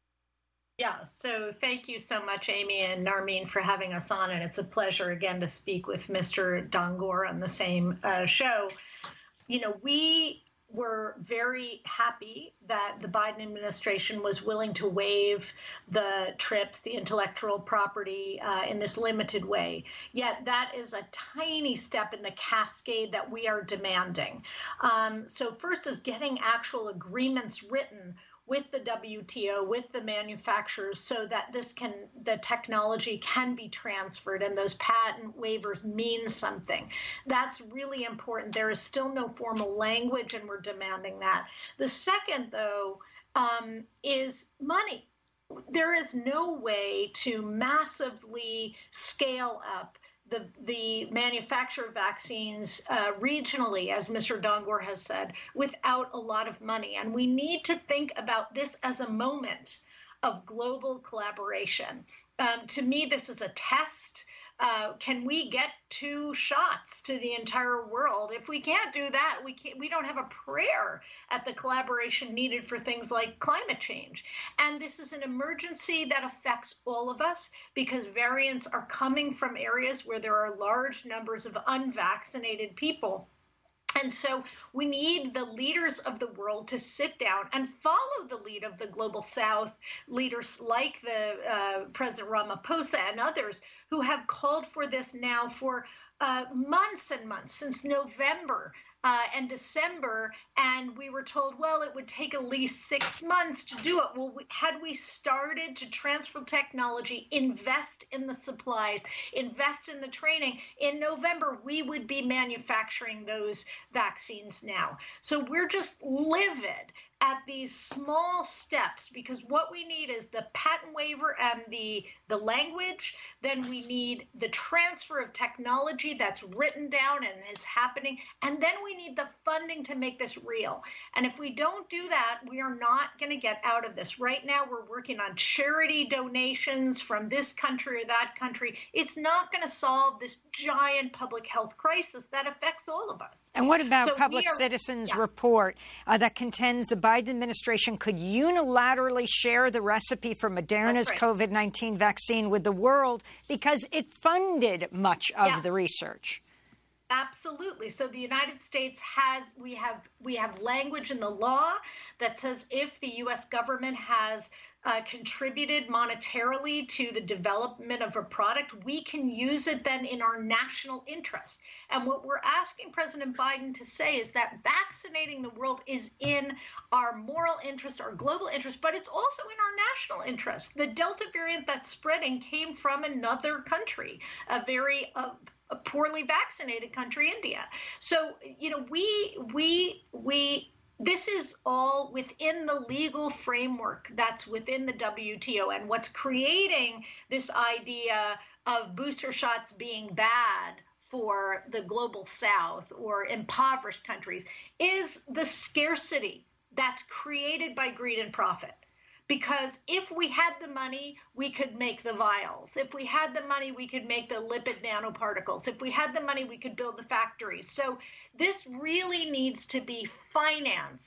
[SPEAKER 15] Yeah, so thank you so much, Amy and Narmeen, for having us on. And it's a pleasure, again, to speak with Mister Dongor on the same uh, show. You know, we were very happy that the Biden administration was willing to waive the TRIPS, the intellectual property, uh, in this limited way. Yet that is a tiny step in the cascade that we are demanding. Um, so first is getting actual agreements written with the W T O, with the manufacturers, so that this can, the technology can be transferred and those patent waivers mean something. That's really important. There is still no formal language, and we're demanding that. The second, though, um, is money. There is no way to massively scale up The, the manufacture of vaccines uh, regionally, as Mister Dongor has said, without a lot of money. And we need to think about this as a moment of global collaboration. Um, to me, this is a test. Uh, can we get two shots to the entire world? If we can't do that, we can't, we don't have a prayer at the collaboration needed for things like climate change. And this is an emergency that affects all of us because variants are coming from areas where there are large numbers of unvaccinated people. And so we need the leaders of the world to sit down and follow the lead of the Global South, leaders like the uh, President Ramaphosa and others who have called for this now for uh, months and months, since November uh, and December. And we were told, well, it would take at least six months to do it. Well, we, had we started to transfer technology, invest in the supplies, invest in the training, in November, we would be manufacturing those vaccines now. So we're just livid at these small steps, because what we need is the patent waiver and the, the language. Then we need the transfer of technology that's written down and is happening. And then we need the funding to make this real. And if we don't do that, we are not going to get out of this. Right now, we're working on charity donations from this country or that country. It's not going to solve this giant public health crisis that affects all of us.
[SPEAKER 2] And what about
[SPEAKER 15] So
[SPEAKER 2] Public
[SPEAKER 15] we are-
[SPEAKER 2] Citizen's
[SPEAKER 15] yeah.
[SPEAKER 2] report uh, that contends the Biden administration could unilaterally share the recipe for Moderna's
[SPEAKER 15] That's right.
[SPEAKER 2] COVID nineteen vaccine with the world because it funded much of
[SPEAKER 15] Yeah.
[SPEAKER 2] the research?
[SPEAKER 15] Absolutely. So the United States has, we have, we have language in the law that says if the U S government has uh, contributed monetarily to the development of a product, we can use it then in our national interest. And what we're asking President Biden to say is that vaccinating the world is in our moral interest, our global interest, but it's also in our national interest. The Delta variant that's spreading came from another country, a very uh, a poorly vaccinated country, India. So, you know, we, we, we, this is all within the legal framework that's within the W T O. And what's creating this idea of booster shots being bad for the global South or impoverished countries is the scarcity that's created by greed and profit. Because if we had the money, we could make the vials. If we had the money, we could make the lipid nanoparticles. If we had the money, we could build the factories. So this really needs to be financed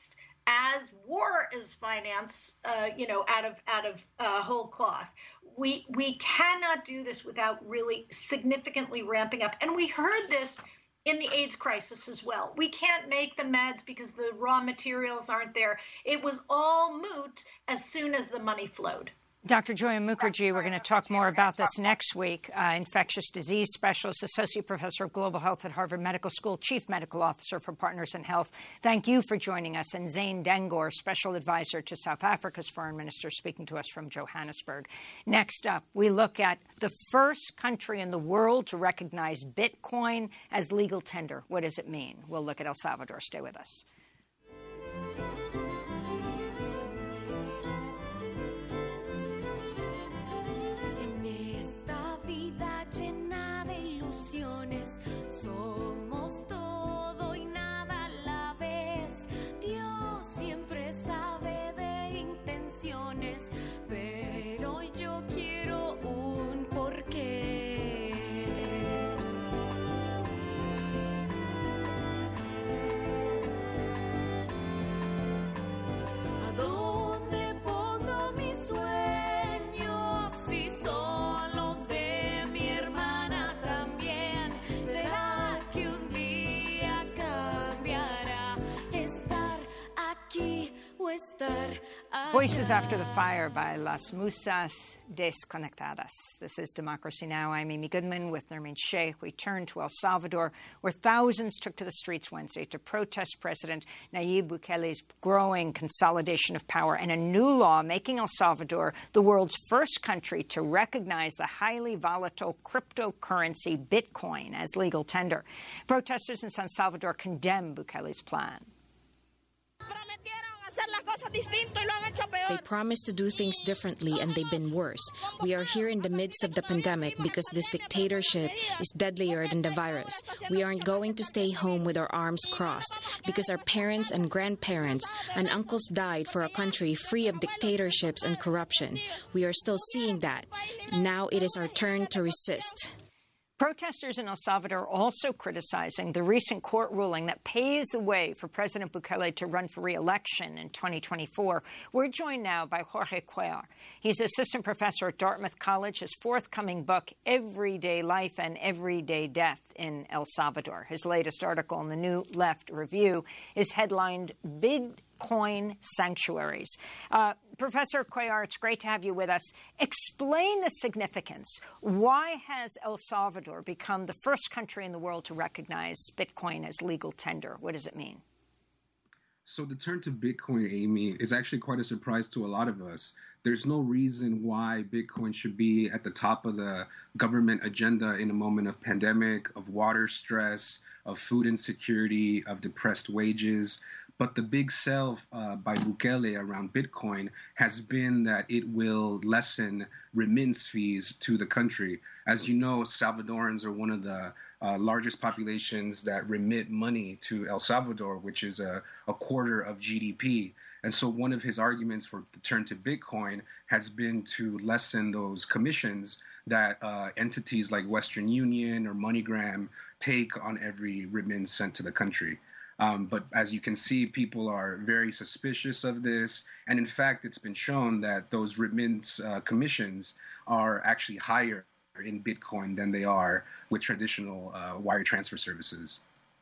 [SPEAKER 15] as war is financed, uh, you know, out of out of uh, whole cloth. We we cannot do this without really significantly ramping up. And we heard this in the AIDS crisis as well. We can't make the meds because the raw materials aren't there. It was all moot as soon as the money flowed.
[SPEAKER 2] Doctor Joya Mukherjee, we're going to talk more about this next week. Uh, infectious disease specialist, associate professor of global health at Harvard Medical School, chief medical officer for Partners in Health. Thank you for joining us. And Zane Dengor, special advisor to South Africa's foreign minister, speaking to us from Johannesburg. Next up, we look at the first country in the world to recognize Bitcoin as legal tender. What does it mean? We'll look at El Salvador. Stay with us. Voices After the Fire by Las Musas Desconectadas. This is Democracy Now! I'm Amy Goodman with Nermeen Sheikh. We turn to El Salvador, where thousands took to the streets Wednesday to protest President Nayib Bukele's growing consolidation of power and a new law making El Salvador the world's first country to recognize the highly volatile cryptocurrency Bitcoin as legal tender. Protesters in San Salvador condemn Bukele's plan.
[SPEAKER 16] They promised to do things differently, and they've been worse. We are here in the midst of the pandemic because this dictatorship is deadlier than the virus. We aren't going to stay home with our arms crossed because our parents and grandparents and uncles died for a country free of dictatorships and corruption. We are still seeing that. Now it is our turn to resist.
[SPEAKER 2] Protesters in El Salvador are also criticizing the recent court ruling that paves the way for President Bukele to run for re-election in twenty twenty-four. We're joined now by Jorge Cuellar. He's assistant professor at Dartmouth College. His forthcoming book, Everyday Life and Everyday Death in El Salvador. His latest article in the New Left Review is headlined Bitcoin Sanctuaries. Uh, Professor Cuellar, it's great to have you with us. Explain the significance. Why has El Salvador become the first country in the world to recognize Bitcoin as legal tender? What does it mean?
[SPEAKER 5] So the turn to Bitcoin, Amy, is actually quite a surprise to a lot of us. There's no reason why Bitcoin should be at the top of the government agenda in a moment of pandemic, of water stress, of food insecurity, of depressed wages. But the big sell uh, by Bukele around Bitcoin has been that it will lessen remittance fees to the country. As you know, Salvadorans are one of the uh, largest populations that remit money to El Salvador, which is a, a quarter of G D P. And so one of his arguments for the turn to Bitcoin has been to lessen those commissions that uh, entities like Western Union or MoneyGram take on every remittance sent to the country. Um, but as you can see, people are very suspicious of this. And in fact, it's been shown that those remittance uh, commissions are actually higher in Bitcoin than they are with traditional uh, wire transfer services.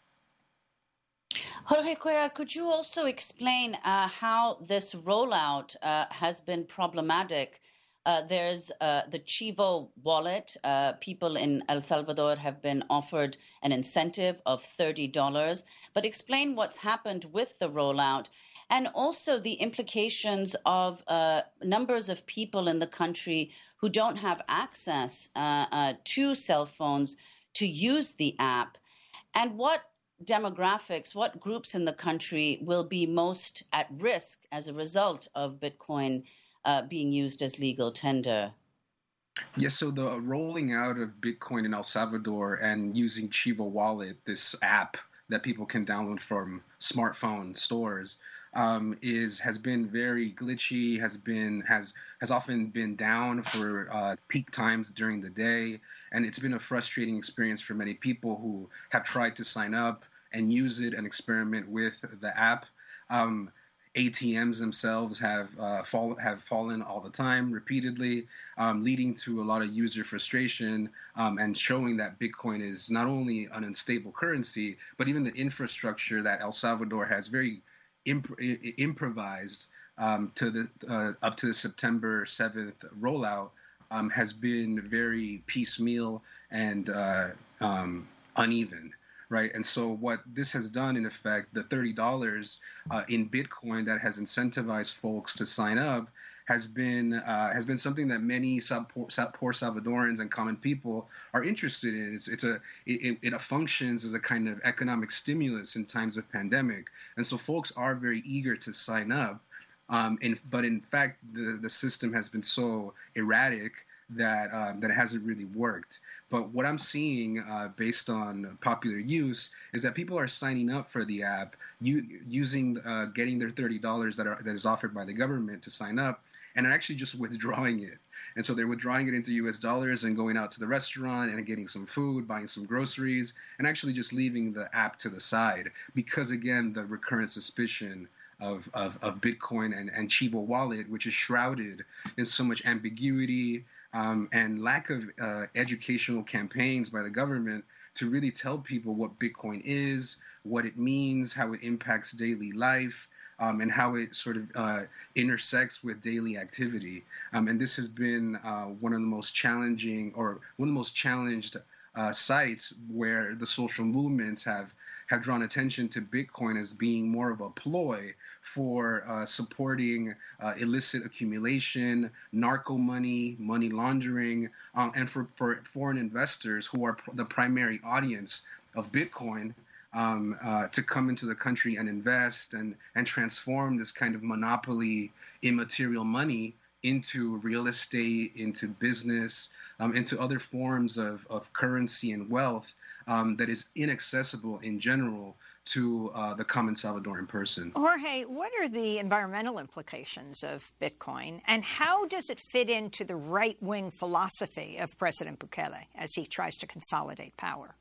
[SPEAKER 9] Jorge Cuellar, could you also explain uh, how this rollout uh, has been problematic? Uh, there's uh, the Chivo wallet. Uh, people in El Salvador have been offered an incentive of thirty dollars. But explain what's happened with the rollout and also the implications of uh, numbers of people in the country who don't have access uh, uh, to cell phones to use the app. And what demographics, what groups in the country will be most at risk as a result of Bitcoin Uh, being used as legal tender?
[SPEAKER 5] Yes, so the rolling out of Bitcoin in El Salvador and using Chivo Wallet, this app that people can download from smartphone stores, um, is has been very glitchy, has been has has often been down for uh, peak times during the day, and it's been a frustrating experience for many people who have tried to sign up and use it and experiment with the app. Um, A T Ms themselves have uh, fall, have fallen all the time, repeatedly, um, leading to a lot of user frustration um, and showing that Bitcoin is not only an unstable currency, but even the infrastructure that El Salvador has very imp- improvised um, to the uh, up to the September seventh rollout um, has been very piecemeal and uh, um, uneven. Right. And so what this has done, in effect, the thirty dollars uh, in Bitcoin that has incentivized folks to sign up has been uh, has been something that many sub- poor Salvadorans and common people are interested in. It's, it's a it, it functions as a kind of economic stimulus in times of pandemic. And so folks are very eager to sign up. Um, and, but in fact, the, the system has been so erratic that um, that it hasn't really worked. But what I'm seeing uh, based on popular use is that people are signing up for the app, u- using uh, getting their thirty dollars that are that is offered by the government to sign up, and actually just withdrawing it. And so they're withdrawing it into U S dollars and going out to the restaurant and getting some food, buying some groceries, and actually just leaving the app to the side because, again, the recurrent suspicion of, of, of Bitcoin and, and Chivo Wallet, which is shrouded in so much ambiguity, Um, and lack of uh, educational campaigns by the government to really tell people what Bitcoin is, what it means, how it impacts daily life, um, and how it sort of uh, intersects with daily activity. Um, and this has been uh, one of the most challenging, or one of the most challenged uh, sites where the social movements have have drawn attention to Bitcoin as being more of a ploy for uh, supporting uh, illicit accumulation, narco money, money laundering, um, and for, for foreign investors who are pr- the primary audience of Bitcoin um, uh, to come into the country and invest and, and transform this kind of monopoly immaterial money into real estate, into business, um, into other forms of, of currency and wealth Um, that is inaccessible in general to uh, the common Salvadoran person.
[SPEAKER 2] Jorge, what are the environmental implications of Bitcoin, and how does it fit into the right-wing philosophy of President Bukele as he tries to consolidate power?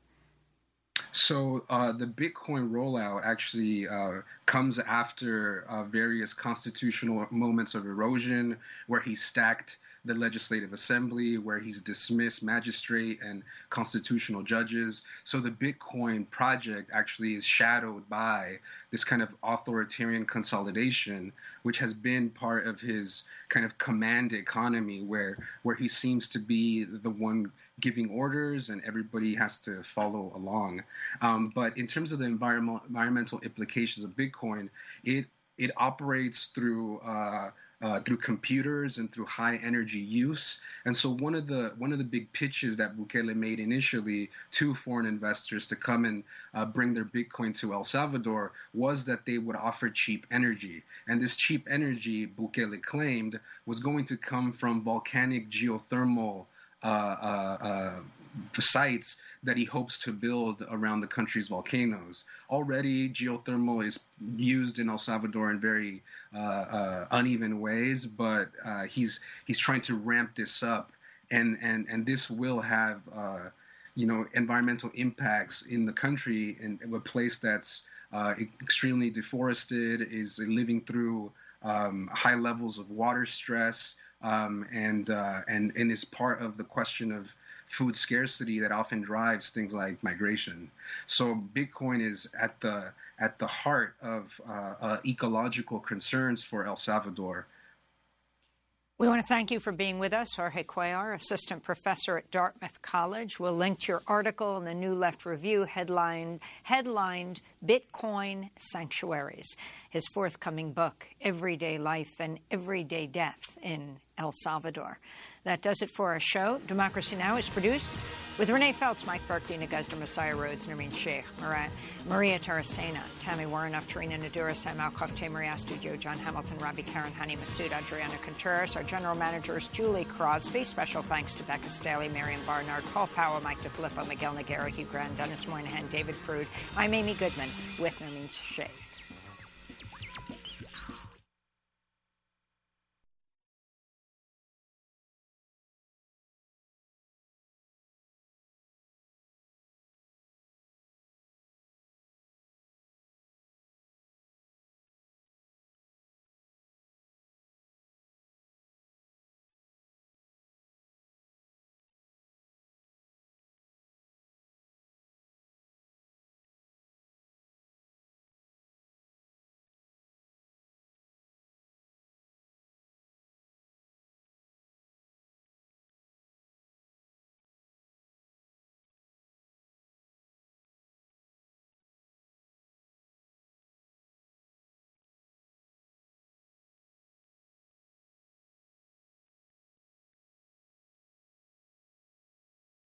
[SPEAKER 5] So uh, the Bitcoin rollout actually uh, comes after uh, various constitutional moments of erosion where he stacked the Legislative Assembly, where he's dismissed magistrate and constitutional judges. So the Bitcoin project actually is shadowed by this kind of authoritarian consolidation, which has been part of his kind of command economy, where where he seems to be the one giving orders and everybody has to follow along. Um, but in terms of the environmental environmental implications of Bitcoin, it it operates through uh, Uh, through computers and through high energy use. And so one of the one of the big pitches that Bukele made initially to foreign investors to come and uh, bring their Bitcoin to El Salvador was that they would offer cheap energy. And this cheap energy, Bukele claimed, was going to come from volcanic geothermal uh, uh, uh, sites that he hopes to build around the country's volcanoes. Already, geothermal is used in El Salvador in very uh, uh, uneven ways, but uh, he's he's trying to ramp this up, and and and this will have uh, you know environmental impacts in the country, in a place that's uh, extremely deforested, is living through um, high levels of water stress, um, and uh, and and is part of the question of food scarcity that often drives things like migration. So Bitcoin is at the at the heart of uh, uh, ecological concerns for El Salvador.
[SPEAKER 2] We want to thank you for being with us, Jorge Cuellar, assistant professor at Dartmouth College. We'll link to your article in the New Left Review headlined, headlined Bitcoin Sanctuaries, his forthcoming book, Everyday Life and Everyday Death in El Salvador. That does it for our show. Democracy Now! Is produced with Renee Feltz, Mike Berkey, Nagazda Messiah Rhodes, Nermeen Sheikh, Maria, Maria Tarasena, Tammy Warrenoff, Tarina Nadura, Sam Alkoff, Tamari Astu, Joe John Hamilton, Robbie Karen, Hani Masood, Adriana Contreras. Our general manager is Julie Crosby. Special thanks to Becca Staley, Marion Barnard, Paul Powell, Mike DeFilippo, Miguel Noguera, Hugh Grant, Dennis Moynihan, David Prude. I'm Amy Goodman with Nermeen Sheikh.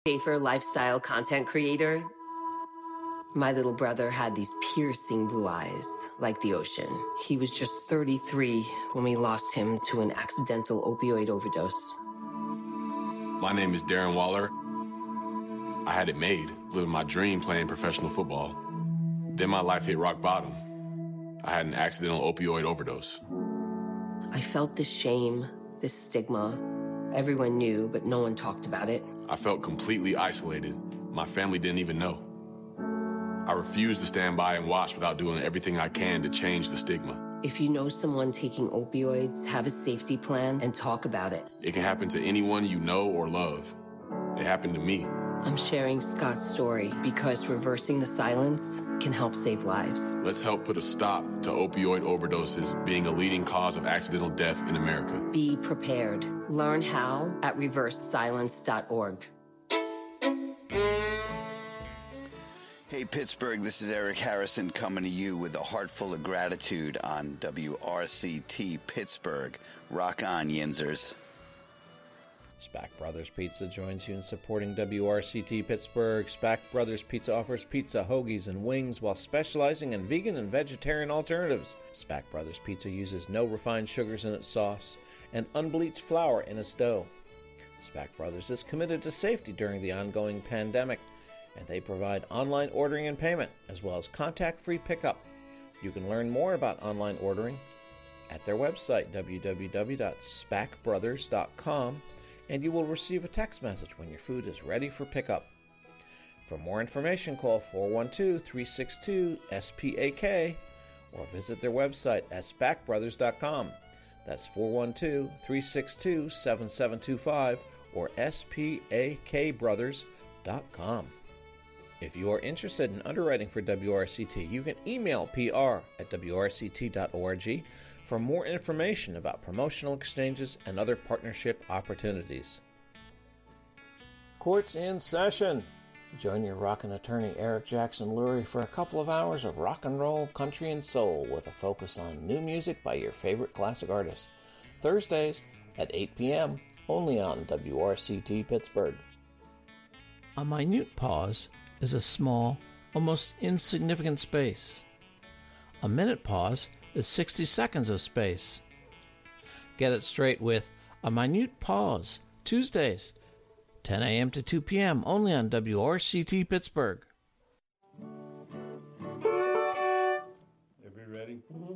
[SPEAKER 17] Schaefer lifestyle content creator. My little brother had these piercing blue eyes, like the ocean. He was just thirty-three when we lost him to an accidental opioid overdose.
[SPEAKER 18] My name is Darren Waller. I had it made, living my dream playing professional football. Then my life hit rock bottom. I had an accidental opioid overdose.
[SPEAKER 17] I felt this shame, this stigma. Everyone knew, but no one talked about it.
[SPEAKER 18] I felt completely isolated. My family didn't even know. I refused to stand by and watch without doing everything I can to change the stigma.
[SPEAKER 17] If you know someone taking opioids, have a safety plan and talk about it.
[SPEAKER 18] It can happen to anyone you know or love. It happened to me.
[SPEAKER 17] I'm sharing Scott's story because reversing the silence can help save lives.
[SPEAKER 18] Let's help put a stop to opioid overdoses being a leading cause of accidental death in America.
[SPEAKER 17] Be prepared. Learn how at reverse silence dot org.
[SPEAKER 19] Hey, Pittsburgh, this is Eric Harrison coming to you with a heart full of gratitude on W R C T Pittsburgh. Rock on, Yinzers.
[SPEAKER 20] Spack Brothers Pizza joins you in supporting W R C T Pittsburgh. Spack Brothers Pizza offers pizza, hoagies, and wings while specializing in vegan and vegetarian alternatives. Spack Brothers Pizza uses no refined sugars in its sauce and unbleached flour in its dough. Spack Brothers is committed to safety during the ongoing pandemic, and they provide online ordering and payment, as well as contact-free pickup. You can learn more about online ordering at their website, w w w dot spack brothers dot com, and you will receive a text message when your food is ready for pickup. For more information, call four one two, three six two, S P A K or visit their website at spack brothers dot com. That's four one two, three six two, seven seven two five or S P A K brothers dot com. If you are interested in underwriting for W R C T, you can email P R at w r c t dot org for more information about promotional exchanges and other partnership opportunities. Court's in session. Join your rockin' attorney Eric Jackson Lurie for a couple of hours of rock and roll, country, and soul with a focus on new music by your favorite classic artists. Thursdays at eight p.m. only on W R C T Pittsburgh. A minute pause is a small, almost insignificant space. A minute pause is sixty seconds of space. Get it straight with A Minute Pause, Tuesdays, ten a.m. to two p.m. only on W R C T Pittsburgh.
[SPEAKER 21] Everybody ready? Mm-hmm.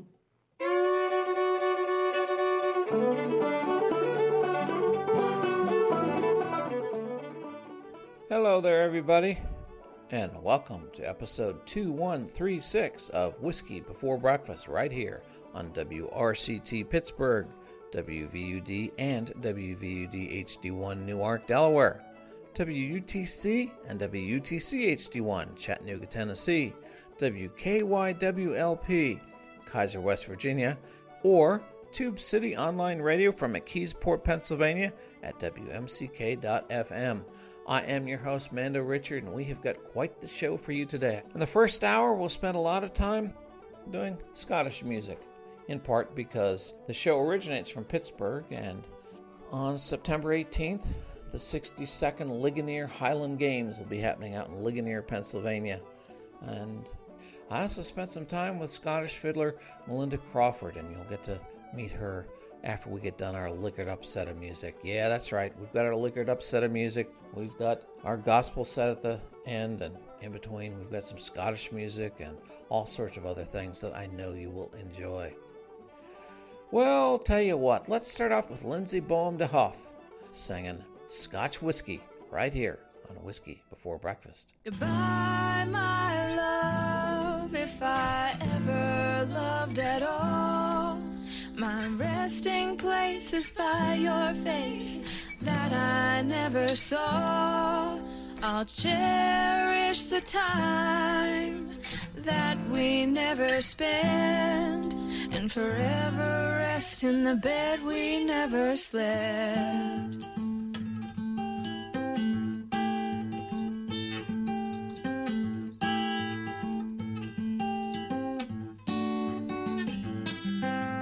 [SPEAKER 20] Hello there, everybody, and welcome to episode two one three six of Whiskey Before Breakfast right here on W R C T Pittsburgh, W V U D, and W V U D H D one Newark, Delaware, W U T C and W U T C H D one Chattanooga, Tennessee, W K Y W L P Kaiser, West Virginia, or Tube City Online Radio from McKeesport, Pennsylvania at W M C K dot F M. I am your host, Mando Richard, and we have got quite the show for you today. In the first hour, we'll spend a lot of time doing Scottish music, in part because the show originates from Pittsburgh, and on September eighteenth, the sixty-second Ligonier Highland Games will be happening out in Ligonier, Pennsylvania. And I also spent some time with Scottish fiddler Melinda Crawford, and you'll get to meet her after we get done our liquored up set of music. Yeah, that's right. We've got our liquored up set of music. We've got our gospel set at the end, and in between we've got some Scottish music and all sorts of other things that I know you will enjoy. Well, tell you what, let's start off with Lindsay Boehm de Hoff singing Scotch Whiskey right here on Whiskey Before Breakfast.
[SPEAKER 13] Goodbye, my love, if I ever loved at all. My resting place is by your face that I never saw. I'll cherish the time that we never spent, and forever rest in the bed we never slept.